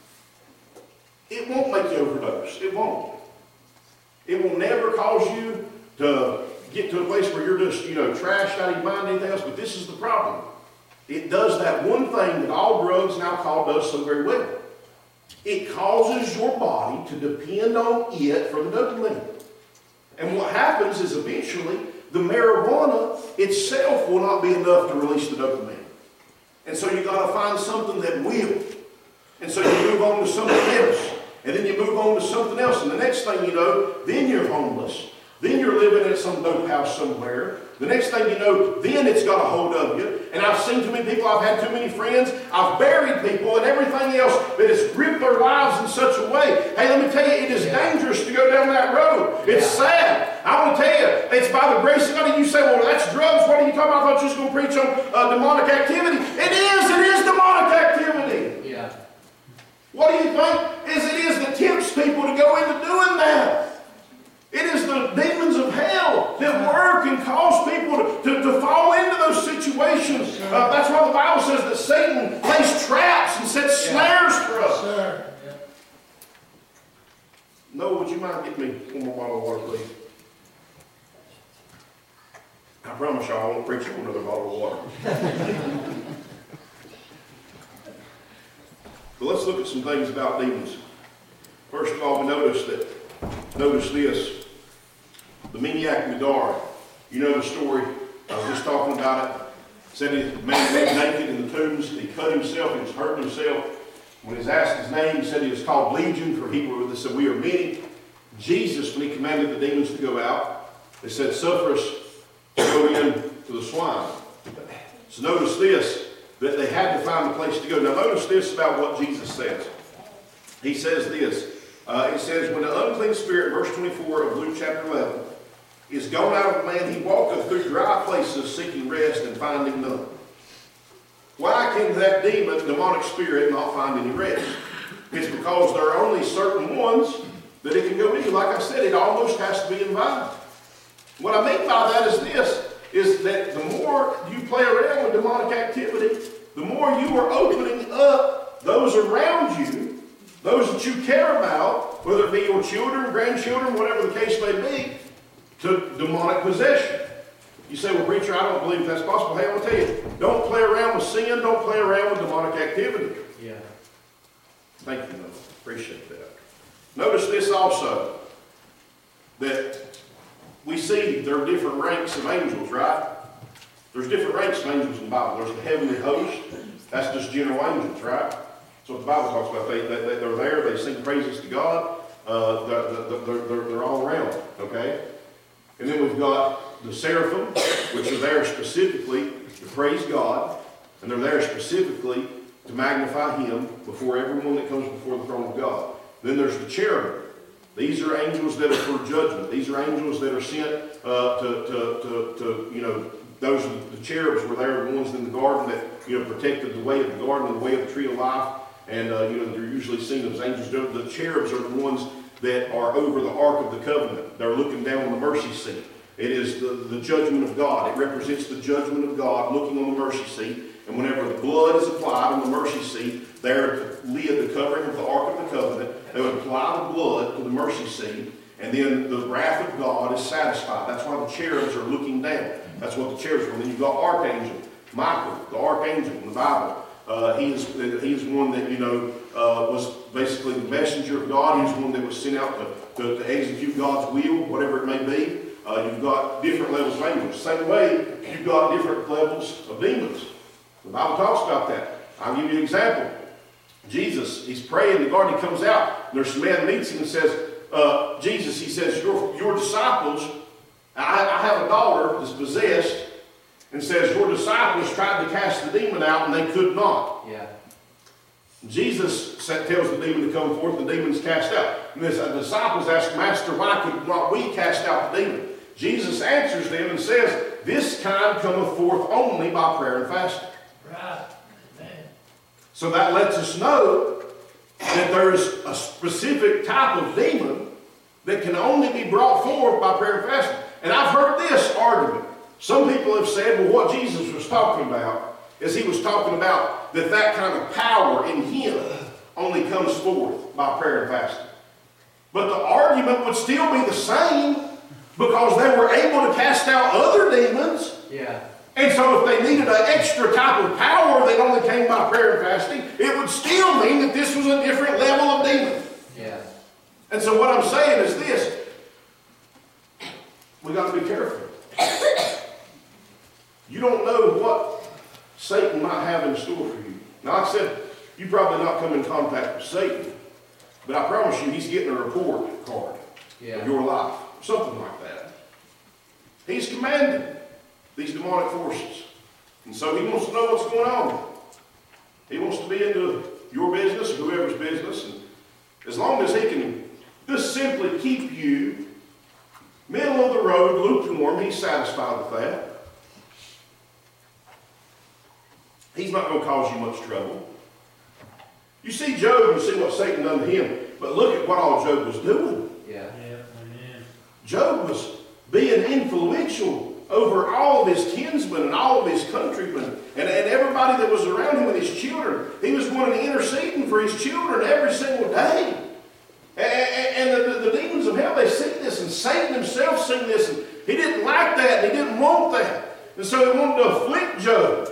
it won't make you overdose. It won't. It will never cause you to get to a place where you're just, trashed out of your mind, anything else. But this is the problem. It does that one thing that all drugs and alcohol does so very well. It causes your body to depend on it for the dopamine. And what happens is eventually the marijuana itself will not be enough to release the dopamine. And so you got to find something that will. And so you move on to something else. And then you move on to something else. And the next thing you know, then you're homeless. Then you're living at some dope house somewhere. The next thing you know, then it's got a hold of you. And I've seen too many people, I've had too many friends, I've buried people and everything else that has gripped their lives in such a way. Hey, let me tell you, it is dangerous to go down that road. It's sad. I want to tell you, it's by the grace of God. And you say, well, that's drugs. What are you talking about? I thought you were going to preach on demonic activity. It is demonic activity. Yeah. What do you think it is that tempts people to go into doing that? It is the demons of hell that work and cause people to fall into those situations. That's why the Bible says that Satan lays traps and sets snares for us. Sir. Noah, would you mind getting me one more bottle of water, please? I promise y'all I won't preach on another bottle of water. But let's look at some things about demons. First of all, we notice this. The maniac Gadara. You know the story. I was just talking about it. Said the man lay naked in the tombs. He cut himself. He was hurting himself. When he was asked his name, he said he was called Legion, for Hebrew. They said, we are many. Jesus, when he commanded the demons to go out, they said, suffer us to go in to the swine. So notice this, that they had to find a place to go. Now notice this about what Jesus says. He says this. It says, when the unclean spirit, verse 24 of Luke chapter 11, is gone out of man, he walketh through dry places seeking rest and finding none. Why can that demonic spirit not find any rest? It's because there are only certain ones that it can go into. Like I said, it almost has to be invited. What I mean by that is this, is that the more you play around with demonic activity, the more you are opening up those around you, those that you care about, whether it be your children, grandchildren, whatever the case may be, to demonic possession. You say, well, preacher, I don't believe that's possible. Hey, I'll tell you, don't play around with sin, don't play around with demonic activity. Yeah. Thank you, Noah. Appreciate that. Notice this also, that we see there are different ranks of angels, right? There's different ranks of angels in the Bible. There's the heavenly host. That's just general angels, right? So what the Bible talks about, they're there, they sing praises to God. They're all around, okay? And then we've got the seraphim, which are there specifically to praise God, and they're there specifically to magnify Him before everyone that comes before the throne of God. Then there's the cherubim. These are angels that are for judgment. These are angels that are sent those are the cherubs were there, the ones in the garden that, protected the way of the garden and the way of the tree of life. And, they're usually seen as angels. The cherubs are the ones that are over the Ark of the Covenant. They're looking down on the mercy seat. It is the judgment of God. It represents the judgment of God looking on the mercy seat. And whenever the blood is applied on the mercy seat, there at the lid, the covering of the Ark of the Covenant, they would apply the blood to the mercy seat, and then the wrath of God is satisfied. That's why the cherubs are looking down. That's what the cherubs are. And then you've got Archangel Michael, the Archangel in the Bible. He is one that, was basically the messenger of God. He was one that was sent out to execute God's will, whatever it may be. You've got different levels of angels. Same way, you've got different levels of demons. The Bible talks about that. I'll give you an example. Jesus, he's praying in the garden, he comes out, and there's a man meets him and says, Jesus, he says, your disciples, I have a daughter that's possessed, and says, your disciples tried to cast the demon out, and they could not. Yeah. Jesus tells the demon to come forth, the demon's cast out. And the disciples ask, Master, why could not we cast out the demon? Jesus answers them and says, this kind cometh forth only by prayer and fasting. Right. Amen. So that lets us know that there's a specific type of demon that can only be brought forth by prayer and fasting. And I've heard this argument. Some people have said, well, what Jesus was talking about is he was talking about that kind of power in him only comes forth by prayer and fasting. But the argument would still be the same because they were able to cast out other demons. Yeah. And so if they needed an extra type of power that only came by prayer and fasting, it would still mean that this was a different level of demon. Yeah. And so what I'm saying is this. We got to be careful. You don't know what Satan might have in store for you. Now, like I said, you probably not come in contact with Satan, but I promise you he's getting a report card of your life, something like that. He's commanding these demonic forces. And so he wants to know what's going on. He wants to be into your business or whoever's business. And as long as he can just simply keep you middle of the road, lukewarm, he's satisfied with that. He's not going to cause you much trouble. You see Job, you see what Satan done to him, but look at what all Job was doing. Yeah. Job was being influential over all of his kinsmen and all of his countrymen and everybody that was around him and his children. He was going and interceding for his children every single day. And the demons of hell, they see this, and Satan himself seen this, and he didn't like that, and he didn't want that. And so he wanted to afflict Job.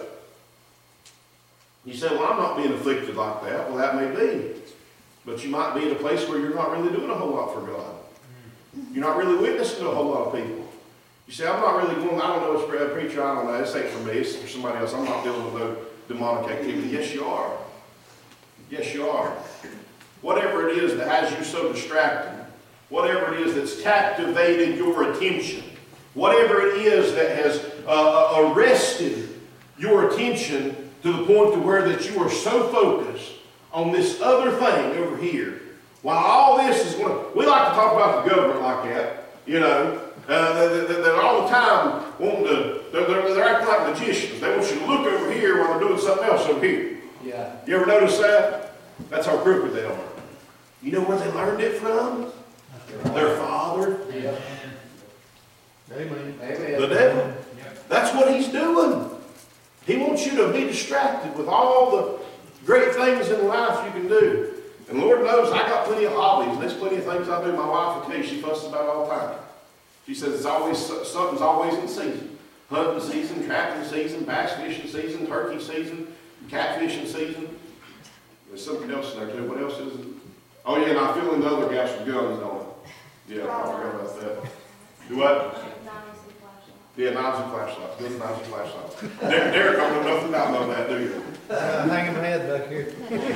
You say, well, I'm not being afflicted like that. Well, that may be. But you might be in a place where you're not really doing a whole lot for God. You're not really witnessing to a whole lot of people. You say, I'm not really going, I don't know, as a preacher, I don't know, this ain't for me, it's for somebody else. I'm not dealing with no demonic activity. Yes, you are. Yes, you are. Whatever it is that has you so distracted, whatever it is that's captivated your attention, whatever it is that has arrested your attention to the point to where that you are so focused on this other thing over here, while all this is going to, we like to talk about the government like that, you know, they're all the time wanting to, they're acting like magicians. They want you to look over here while they're doing something else over here. Yeah. You ever notice that? That's how crooked they are. You know where they learned it from? Their father. Yeah. Amen. Amen. The devil. That's what he's doing. He wants you to be distracted with all the great things in life you can do. And Lord knows I got plenty of hobbies, and there's plenty of things I do. My wife, okay, she fusses about it all the time. She says it's always, something's always in season. Hunting season, trapping season, bass fishing season, turkey season, catfishing season. There's something else in there too. What else is it? Oh yeah, and I fill in the other gas with guns, don't I? Yeah, I forgot about that. Do what? Yeah, knives and flashlights. Good knives and flashlights. Derek don't know nothing about none of that, do you? I'm hanging my head back here.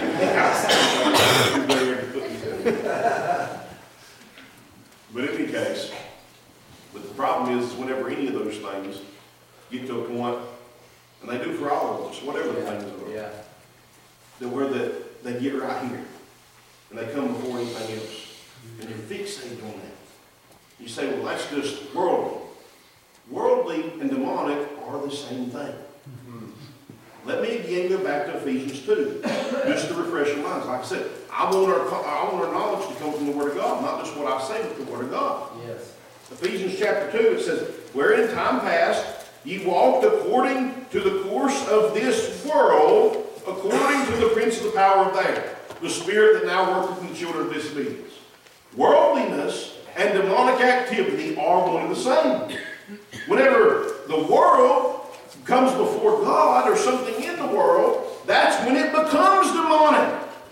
But in any case, but the problem is whenever any of those things get to a point, and they do for all of us, whatever the things are, that where they get right here, and they come before anything else, and you're fixated on that. You say, well, that's just worldly. Worldly and demonic are the same thing. Let me again go back to Ephesians 2, just to refresh your minds. Like I said, I want our knowledge to come from the Word of God, not just what I say, but the Word of God. Yes. Ephesians chapter 2, it says, where in time past ye walked according to the course of this world, according to the prince of the power of the air, the spirit that now worketh in the children of disobedience. Worldliness and demonic activity are one and the same. Whenever the world comes before God or something in the world, that's when it becomes demonic.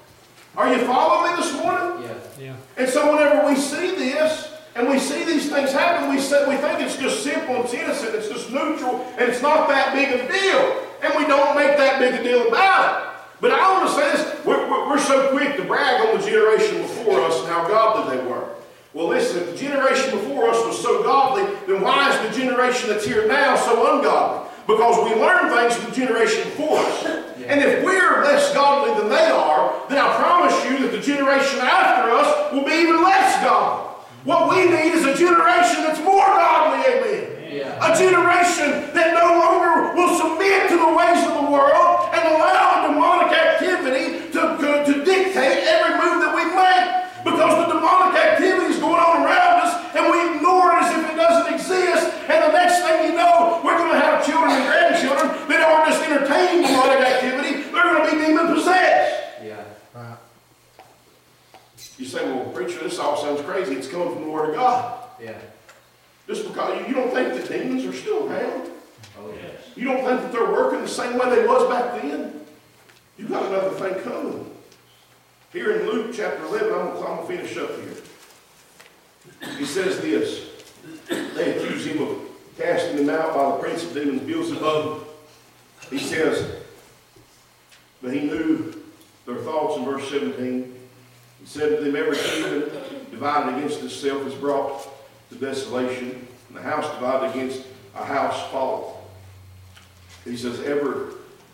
Are you following me this morning? Yeah. And so whenever we see this, and we see these things happen, we think it's just simple and it's innocent, it's just neutral, and it's not that big of a deal. And we don't make that big a deal about it. But I want to say this, we're so quick to brag on the generation before us and how godly they were. Well listen, if the generation before us was so godly, then why is the generation that's here now so ungodly? Because we learn things from the generation before us. And if we're less godly than they are, then I promise you that the generation after us will be even less godly. What we need is a generation that's more godly, amen. Yeah. A generation that no longer will submit to the ways of the world and allow demonic activity to dictate every move that we make. Because the demonic activity is going on around us and we ignore it as if it doesn't exist. And the next thing you know, we're going to have children and grandchildren that aren't just entertaining demonic activity, they're going to be demon possessed. Yeah. Right. You say, well, preacher, this all sounds crazy. It's coming from the Word of God. Yeah. Just because you don't think that demons are still around. Oh, yes. You don't think that they're working the same way they was back then. You got another thing coming. Here in Luke chapter 11, I'm going to finish up here. He says this. They accuse him of casting him out by the prince of demons, Beelzebub. He says, but he knew their thoughts in verse 17. He said to them, every kingdom divided against itself is brought to desolation, and the house divided against a house falleth. He says, every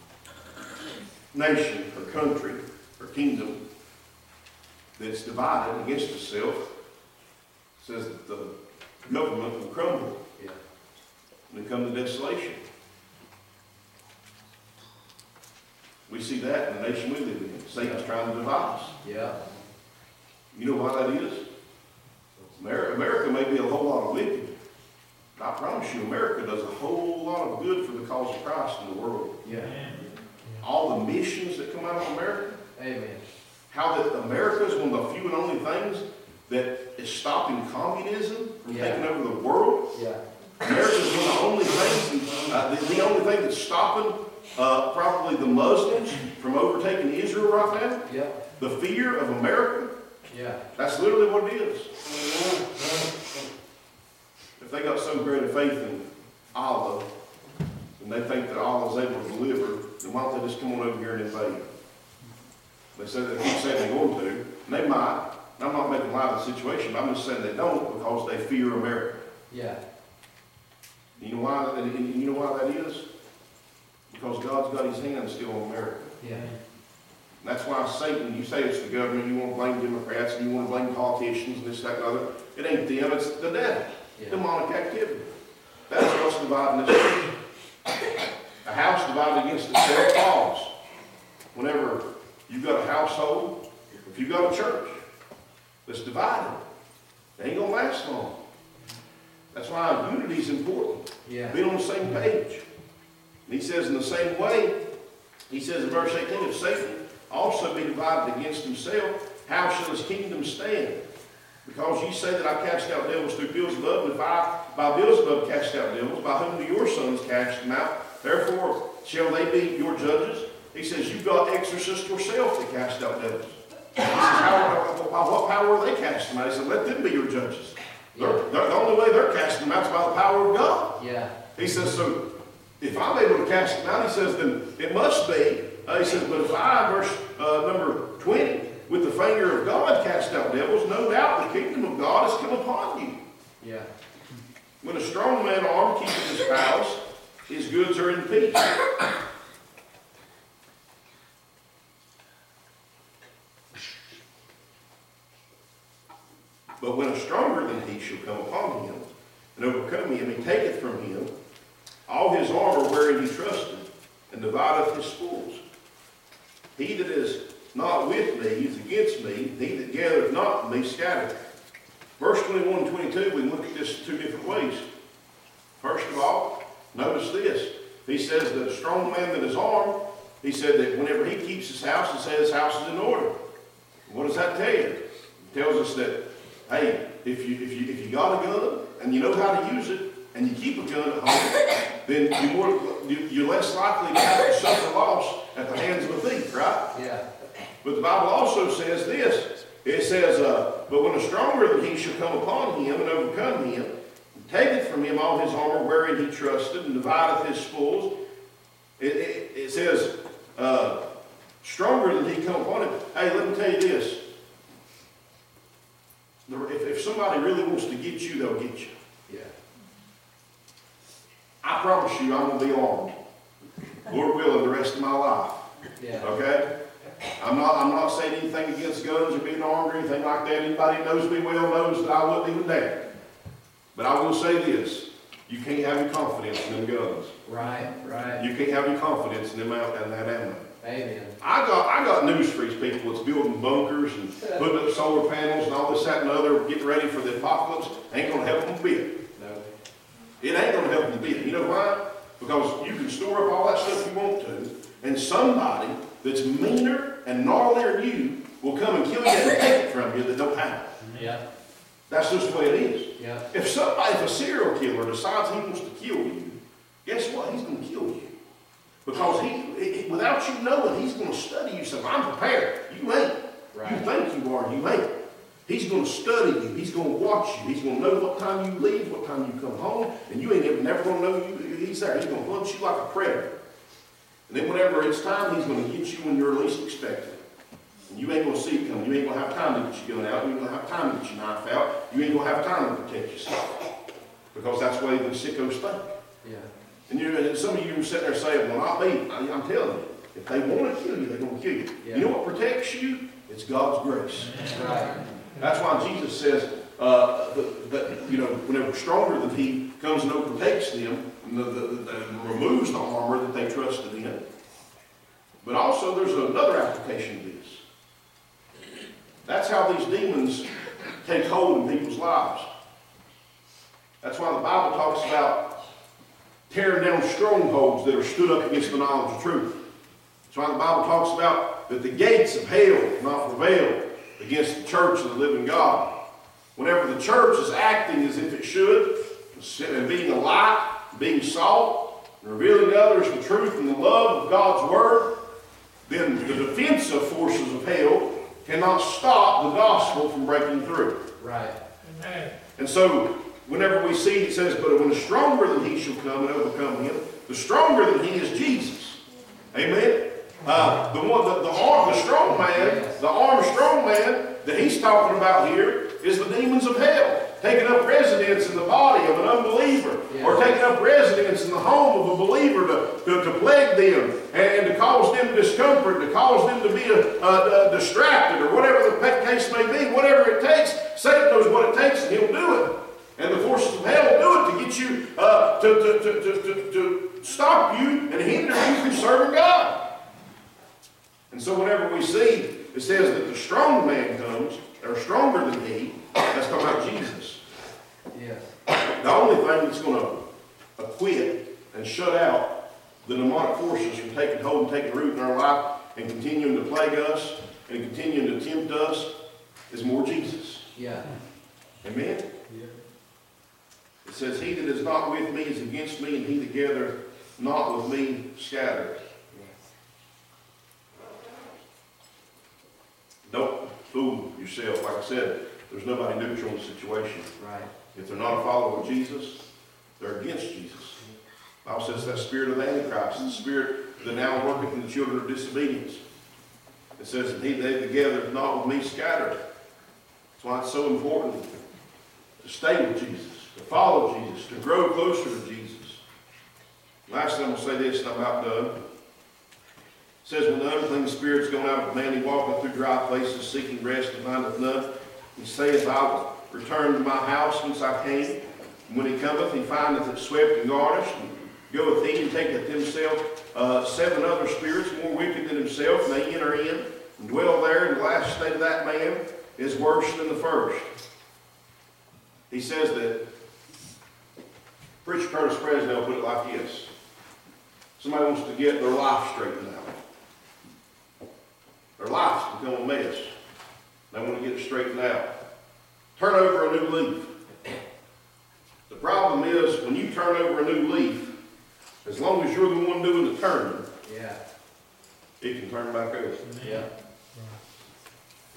nation or country or kingdom that's divided against itself says that the government will crumble. Yeah. And then come to desolation. We see that in the nation we live in. Satan's trying to divide us. Yeah. You know why that is? America may be a whole lot of wicked, but I promise you, America does a whole lot of good for the cause of Christ in the world. Yeah. All the missions that come out of America, Amen. how that America is one of the few and only things that is stopping communism from taking over the world. Yeah. America is one of the only things, the only thing that's stopping probably the Muslims from overtaking Israel right now. Yeah. The fear of America. Yeah. That's literally what it is. If they got so great a faith in Allah, and they think that Allah is able to deliver, then why don't they just come on over here and invade? They say they keep saying they're going to, and they might. I'm not making light of the situation, but I'm just saying they don't because they fear America. Yeah. You know why that is? Because God's got his hand still on America. Yeah. And that's why Satan, you say it's the government, you want to blame Democrats, and you want to blame politicians, and this, that, and the other. It ain't them, it's the devil. Yeah. Demonic activity. That's what's dividing this nation. A house divided against itself falls. Whenever you've got a household, if you've got a church that's divided, it ain't going to last long. That's why unity is important. Yeah. Being on the same page. And he says in the same way, he says in verse 18, if Satan also be divided against himself, how shall his kingdom stand? Because ye say that I cast out devils through Beelzebub, and if I by Beelzebub cast out devils, by whom do your sons cast them out? Therefore shall they be your judges? He says, you've got exorcists yourself to cast out devils. He says, by what power are they casting them out? He said, let them be your judges. The only way they're casting them out is by the power of God. Yeah. He says, so if I'm able to cast them out, he says, then it must be. He says, but if I, verse number 20, with the finger of God cast out devils, no doubt the kingdom of God has come upon you. Yeah. When a strong man armed keepeth his house, his goods are in peace. But when a stronger than he shall come upon him, and overcome him, he taketh from him all his armor wherein he trusted, and divideth his spoils. He that is not with me is against me, he that gathereth not with me scattereth. Verse 21 and 22, we can look at this two different ways. First of all, notice this. He says that a strong man that is armed, he said that whenever he keeps his house, he says his house is in order. What does that tell you? It tells us that, hey, if you got a gun and you know how to use it, and you keep a gun at home, then you're less likely to have to suffer loss at the hands of a thief, right? Yeah. But the Bible also says this. It says, but when a stronger than he shall come upon him and overcome him, and taketh from him all his armor wherein he trusted, and divideth his spoils. It says, stronger than he come upon him. Hey, let me tell you this. If somebody really wants to get you, they'll get you. Yeah. I promise you, I'm going to be armed. Lord willing, the rest of my life. Yeah. Okay? I'm not saying anything against guns or being armed or anything like that. Anybody who knows me well knows that I wouldn't even dare. But I will say this. You can't have any confidence in them guns. Right, right. You can't have any confidence in them and that ammo. Amen. I got news for these people that's building bunkers and putting up solar panels and all this, that, and the other, getting ready for the apocalypse. Ain't going to help them a bit. No. It ain't going to help them a bit. You know why? Because you can store up all that stuff you want to, and somebody that's meaner and gnarlier than you will come and kill you and take it from you that don't have it. Yeah. That's just the way it is. Yeah. If a serial killer decides he wants to kill you, guess what? He's going to kill you. Because without you knowing, he's going to study you. So I'm prepared. You ain't. Right. You think you are, you ain't. He's going to study you. He's going to watch you. He's going to know what time you leave, what time you come home, and you ain't never going to know he's there. He's going to hunt you like a predator. And then whenever it's time, he's going to get you when you're least expected. And you ain't going to see it coming. You ain't going to have time to get your gun out. You ain't going to have time to get your knife out. You ain't going to have time to protect yourself. Because that's the way the sickos think. Yeah. And some of you are sitting there saying, well, not me. I'm telling you, if they want to kill you, they're going to kill you. Yeah. You know what protects you? It's God's grace. Right. That's why Jesus says that whenever stronger than he comes and overtakes them, and removes the armor that they trusted in. But also there's another application of this. That's how these demons take hold in people's lives. That's why the Bible talks about tearing down strongholds that are stood up against the knowledge of truth. That's why the Bible talks about that the gates of hell will not prevail against the church of the living God. Whenever the church is acting as if it should, and being a light, being salt, and revealing to others the truth and the love of God's Word, then the defensive forces of hell cannot stop the gospel from breaking through. Right. Amen. And so, whenever we see, it says, but when the stronger than he shall come and overcome him, the stronger than he is Jesus. Amen? The strong man, the armed strong man that he's talking about here is the demons of hell, taking up residence in the body of an unbeliever, or taking up residence in the home of a believer to plague them and to cause them discomfort, to cause them to be distracted, or whatever the case may be. Whatever it takes, Satan knows what it takes, and he'll do it. And the forces of hell will do it to get you to stop you and hinder you from serving God. And so whenever we see, it says that the strong man comes, or stronger than he, that's talking about Jesus. Yes. The only thing that's going to acquit and shut out the demonic forces from taking hold and taking root in our life and continuing to plague us and continuing to tempt us is more Jesus. Yeah. Amen? Yeah. It says, he that is not with me is against me, and he that gathereth not with me scattereth. Don't fool yourself. Like I said, there's nobody neutral in the situation. Right. If they're not a follower of Jesus, they're against Jesus. The Bible says that spirit of the Antichrist, the spirit that now worketh in the children of disobedience. It says that he that gathereth not with me scattered. That's why it's so important to stay with Jesus, to follow Jesus, to grow closer to Jesus. Lastly, I'm going to say this, and I'm about done. It says, when the unclean spirit's gone out of a man, he walketh through dry places, seeking rest, and findeth none. He saith, I will return to my house whence I came. And when he cometh, he findeth it swept and garnished. And goeth he and taketh himself 7 other spirits more wicked than himself, and they enter in and dwell there. And the last state of that man is worse than the first. He says that, Preacher Curtis Fresnel put it like this. Somebody wants to get their life straightened out. Their life's become a mess. They want to get it straightened out. Turn over a new leaf. The problem is, when you turn over a new leaf, as long as you're the one doing the turning, Yeah. it can turn back over. Yeah.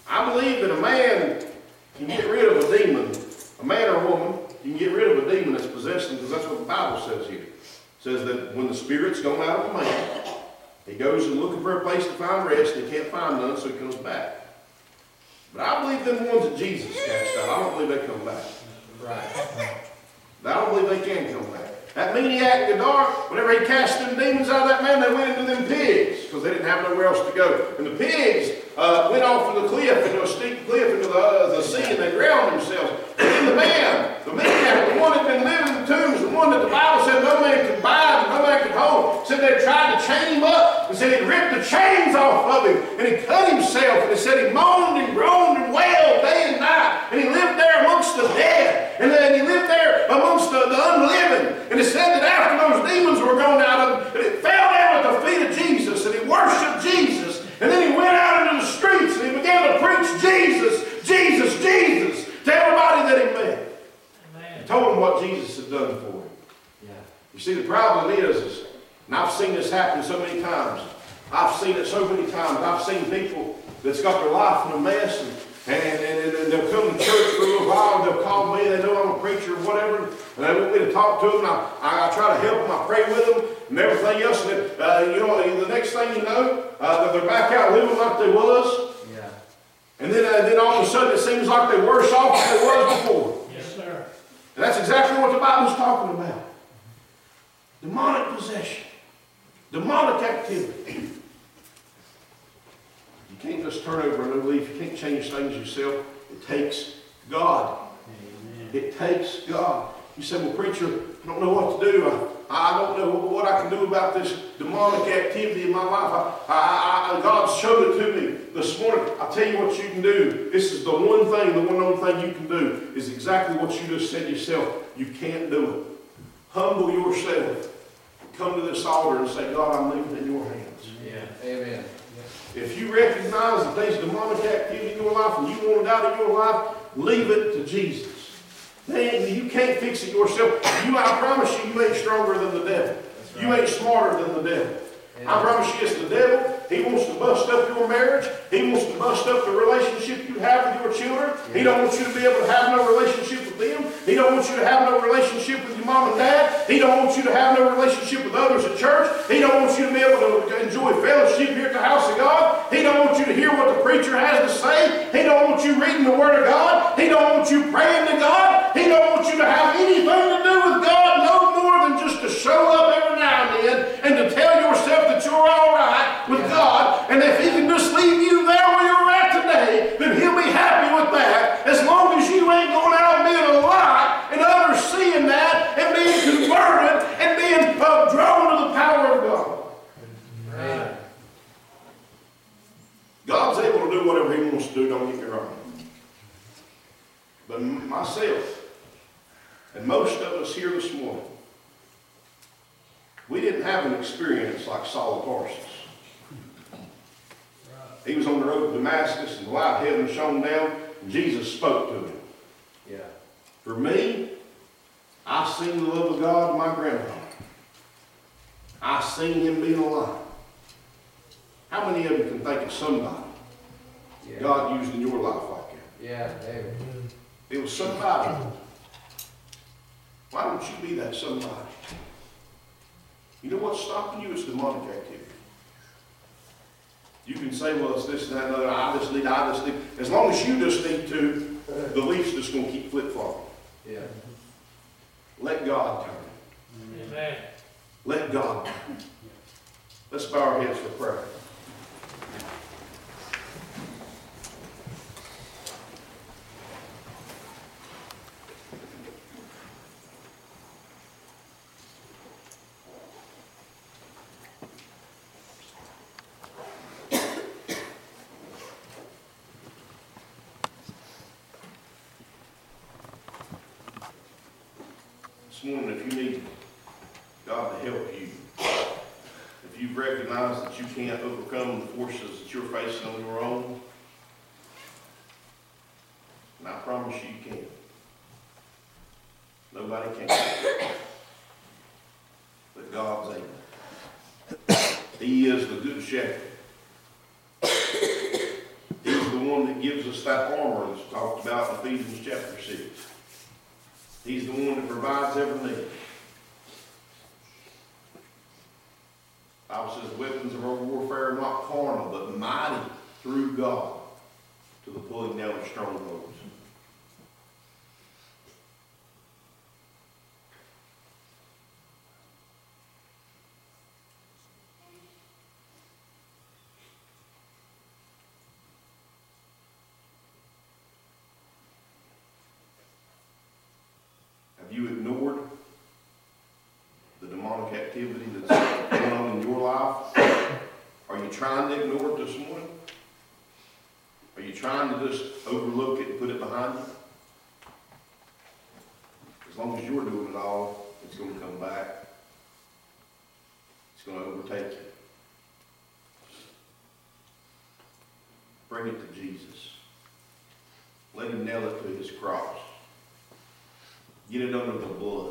I believe that a man can get rid of a demon, a man or a woman, you can get rid of a demon that's possessed them, because that's what the Bible says here. It says that when the spirit's gone out of a man, he goes and looking for a place to find rest, and he can't find none, so he comes back. But I believe them ones that Jesus cast out, I don't believe they come back. Right. I don't believe they can come back. That maniac in the dark, whenever he cast them demons out of that man, they went into them pigs, because they didn't have nowhere else to go. And the pigs went off from the cliff, into a steep cliff, into the sea, and they drowned themselves. And then the maniac, the one that had been living in the tombs, the one that the Bible said no man could bind, no man could hold, said they tried to chain him up, and said he'd ripped the chains off of him, and he cut himself, and it said he moaned and groaned and wailed day and night, and he lived there amongst the dead, and then he lived there amongst the unliving. And it said that after those demons were gone out of him, it fell down at the feet of Jesus, and he worshiped Jesus, and then he went out into the streets, and he began to preach Jesus, Jesus, Jesus, to everybody that he met. Amen. He told them what Jesus had done for him. Yeah. You see, the problem is, and I've seen this happen so many times. I've seen it so many times. I've seen people that's got their life in a mess, and they'll come to church for a little while, and they'll call me, they know I'm a preacher or whatever, and they want me to talk to them, and I try to help them, I pray with them, and everything else, and the next thing you know, they're back out living like they was, Yeah. and then all of a sudden it seems like they're worse off than they was before. Yes, sir. And that's exactly what the Bible's talking about. Demonic possession. Demonic activity. You can't just turn over a new leaf. You can't change things yourself. It takes God. Amen. It takes God. You say, well, preacher, I don't know what to do. I don't know what I can do about this demonic activity in my life. God showed it to me this morning. I'll tell you what you can do. This is the one only thing you can do is exactly what you just said yourself. You can't do it. Humble yourself. Come to this altar and say, God, I'm leaving it in your hands. Yeah. Amen. If you recognize that there's demonic activity in your life and you want it out of your life, leave it to Jesus. Man, you can't fix it yourself. I promise you ain't stronger than the devil. Right. You ain't smarter than the devil. Yeah. I promise you it's the devil. He wants to bust up your marriage. He wants to bust up the relationship you have with your children. Yeah. He don't want you to be able to have no relationship with them. He don't want you to have no relationship with your mom and dad. He don't want you to have no relationship with others at church. He don't want you to be able to enjoy fellowship here at the house of God. He don't want you to hear what the preacher has to say. He don't want you reading the Word of God. He don't want you praying to God. He don't want you to have anything to do with God no more than just to show up every now and then and to tell yourself that you're all right with God. And if He can just leave you there where you're at today, then He'll be happy with that, as long as you ain't going out and being a light and others seeing that and being converted and being drawn to the power of God. Right. God's able to do whatever He wants to do, don't get me wrong. But myself, and most of us here this morning, we didn't have an experience like Saul of Tarsus. He was on the road to Damascus, and the light of heaven shone down, and Jesus spoke to him. Yeah. For me, I seen the love of God in my grandfather. I seen Him being alive. How many of you can think of somebody God used in your life like that? Yeah, David. It was somebody. Why don't you be that somebody? You know what's stopping you? It's demonic activity. You can say, well, it's this and that and other. I just need. As long as you just need to, the leaf's just going to keep flip-flopping. Yeah. Let God turn. Amen. Let God turn. Let's bow our heads for prayer. This morning, if you need God to help you, if you've recognized that you can't overcome the forces that you're facing on your own, and I promise you can. Nobody can. But God's able. He is the good shepherd. He's the one that gives us that armor that's talked about in Ephesians chapter 6. He's the one that provides every need. The Bible says, weapons of our warfare are not carnal, but mighty through God to the pulling down of strongholds. Have you ignored the demonic activity that's going on in your life? Are you trying to ignore it this morning? Are you trying to just overlook it and put it behind you? As long as you're doing it all, it's going to come back. It's going to overtake you. Bring it to Jesus. Let him nail it to his cross. Get it under the blood.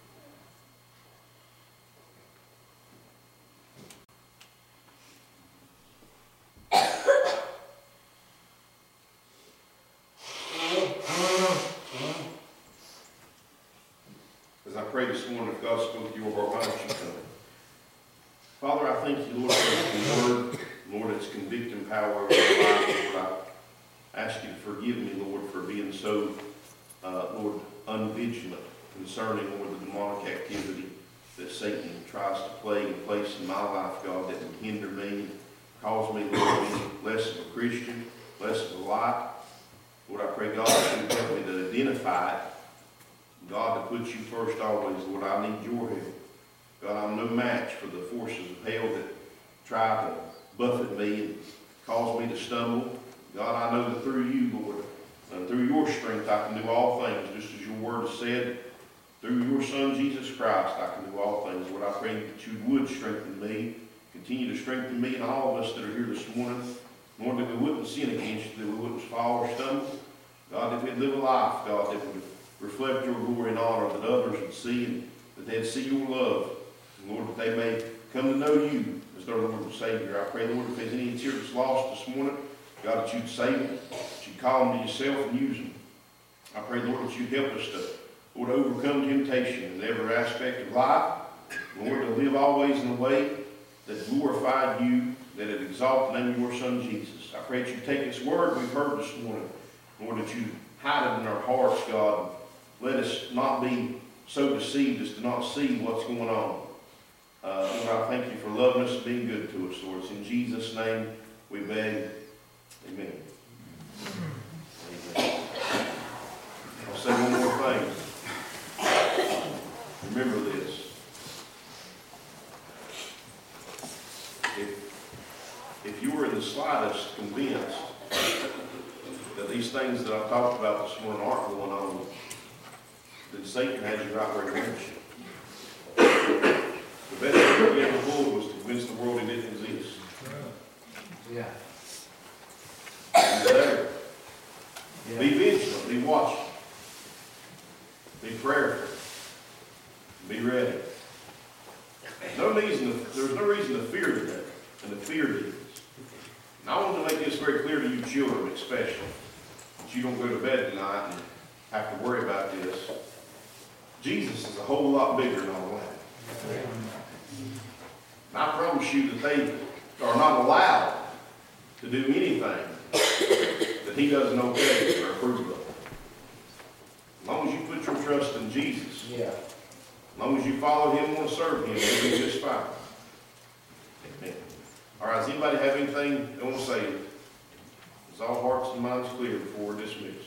As I pray this morning, if God spoke to your heart, why don't you come? Father, I thank you, Lord, for your word. Lord, it's convicting power over my life. Lord, I ask you to forgive me, Lord, for being so, Lord, unvigilant concerning, Lord, the demonic activity that Satan tries to play and place in my life, God, that would hinder me, cause me, Lord, to be less of a Christian, less of a light. Lord, I pray, God, that you help me to identify it. God, to put you first always, Lord, I need your help. God, I'm no match for the forces of hell that try to buffet me and cause me to stumble. God, I know that through you, Lord, and through your strength, I can do all things, just as your word has said. Through your Son, Jesus Christ, I can do all things. Lord, I pray that you would strengthen me, continue to strengthen me and all of us that are here this morning. Lord, that we wouldn't sin against you, that we wouldn't fall or stumble. God, that we'd live a life, God, that would reflect your glory and honor, that others would see, and that they'd see your love. And Lord, that they may come to know you as their Lord and Savior. I pray, Lord, if there's any here that's lost this morning, God, that you'd save them, that you'd call them to yourself and use them. I pray, Lord, that you'd help us to, Lord, overcome temptation in every aspect of life. Lord, to live always in a way that glorified you, that it exalt the name of your Son, Jesus. I pray that you take this word we've heard this morning, Lord, that you hide it in our hearts, God. Let us not be so deceived as to not see what's going on. Lord, I thank you for loving us and being good to us, Lord. It's in Jesus' name we beg. Amen. Amen. I'll say one more thing. Remember this. If you were in the slightest convinced that these things that I've talked about this morning aren't going on, then Satan has you right where he wants you. The best thing we ever pulled was to convince the world he didn't exist. Yeah. He's there. Be vigilant, be watchful, be prayerful, be ready. There's no reason to fear today and to fear demons. And I want to make this very clear to you children especially, that you don't go to bed tonight and have to worry about this. Jesus is a whole lot bigger than all that. And I promise you that they are not allowed to do anything that he doesn't okay or approve of. As long as you put your trust in Jesus, Yeah. as long as you follow him and want to serve him, you'll be just fine. Amen. All right, does anybody have anything they want to say? Is all hearts and minds clear before we're dismissed?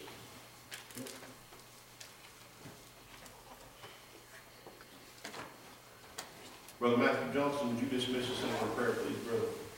Brother Matthew Johnson, would you dismiss us in our prayer, please, brother?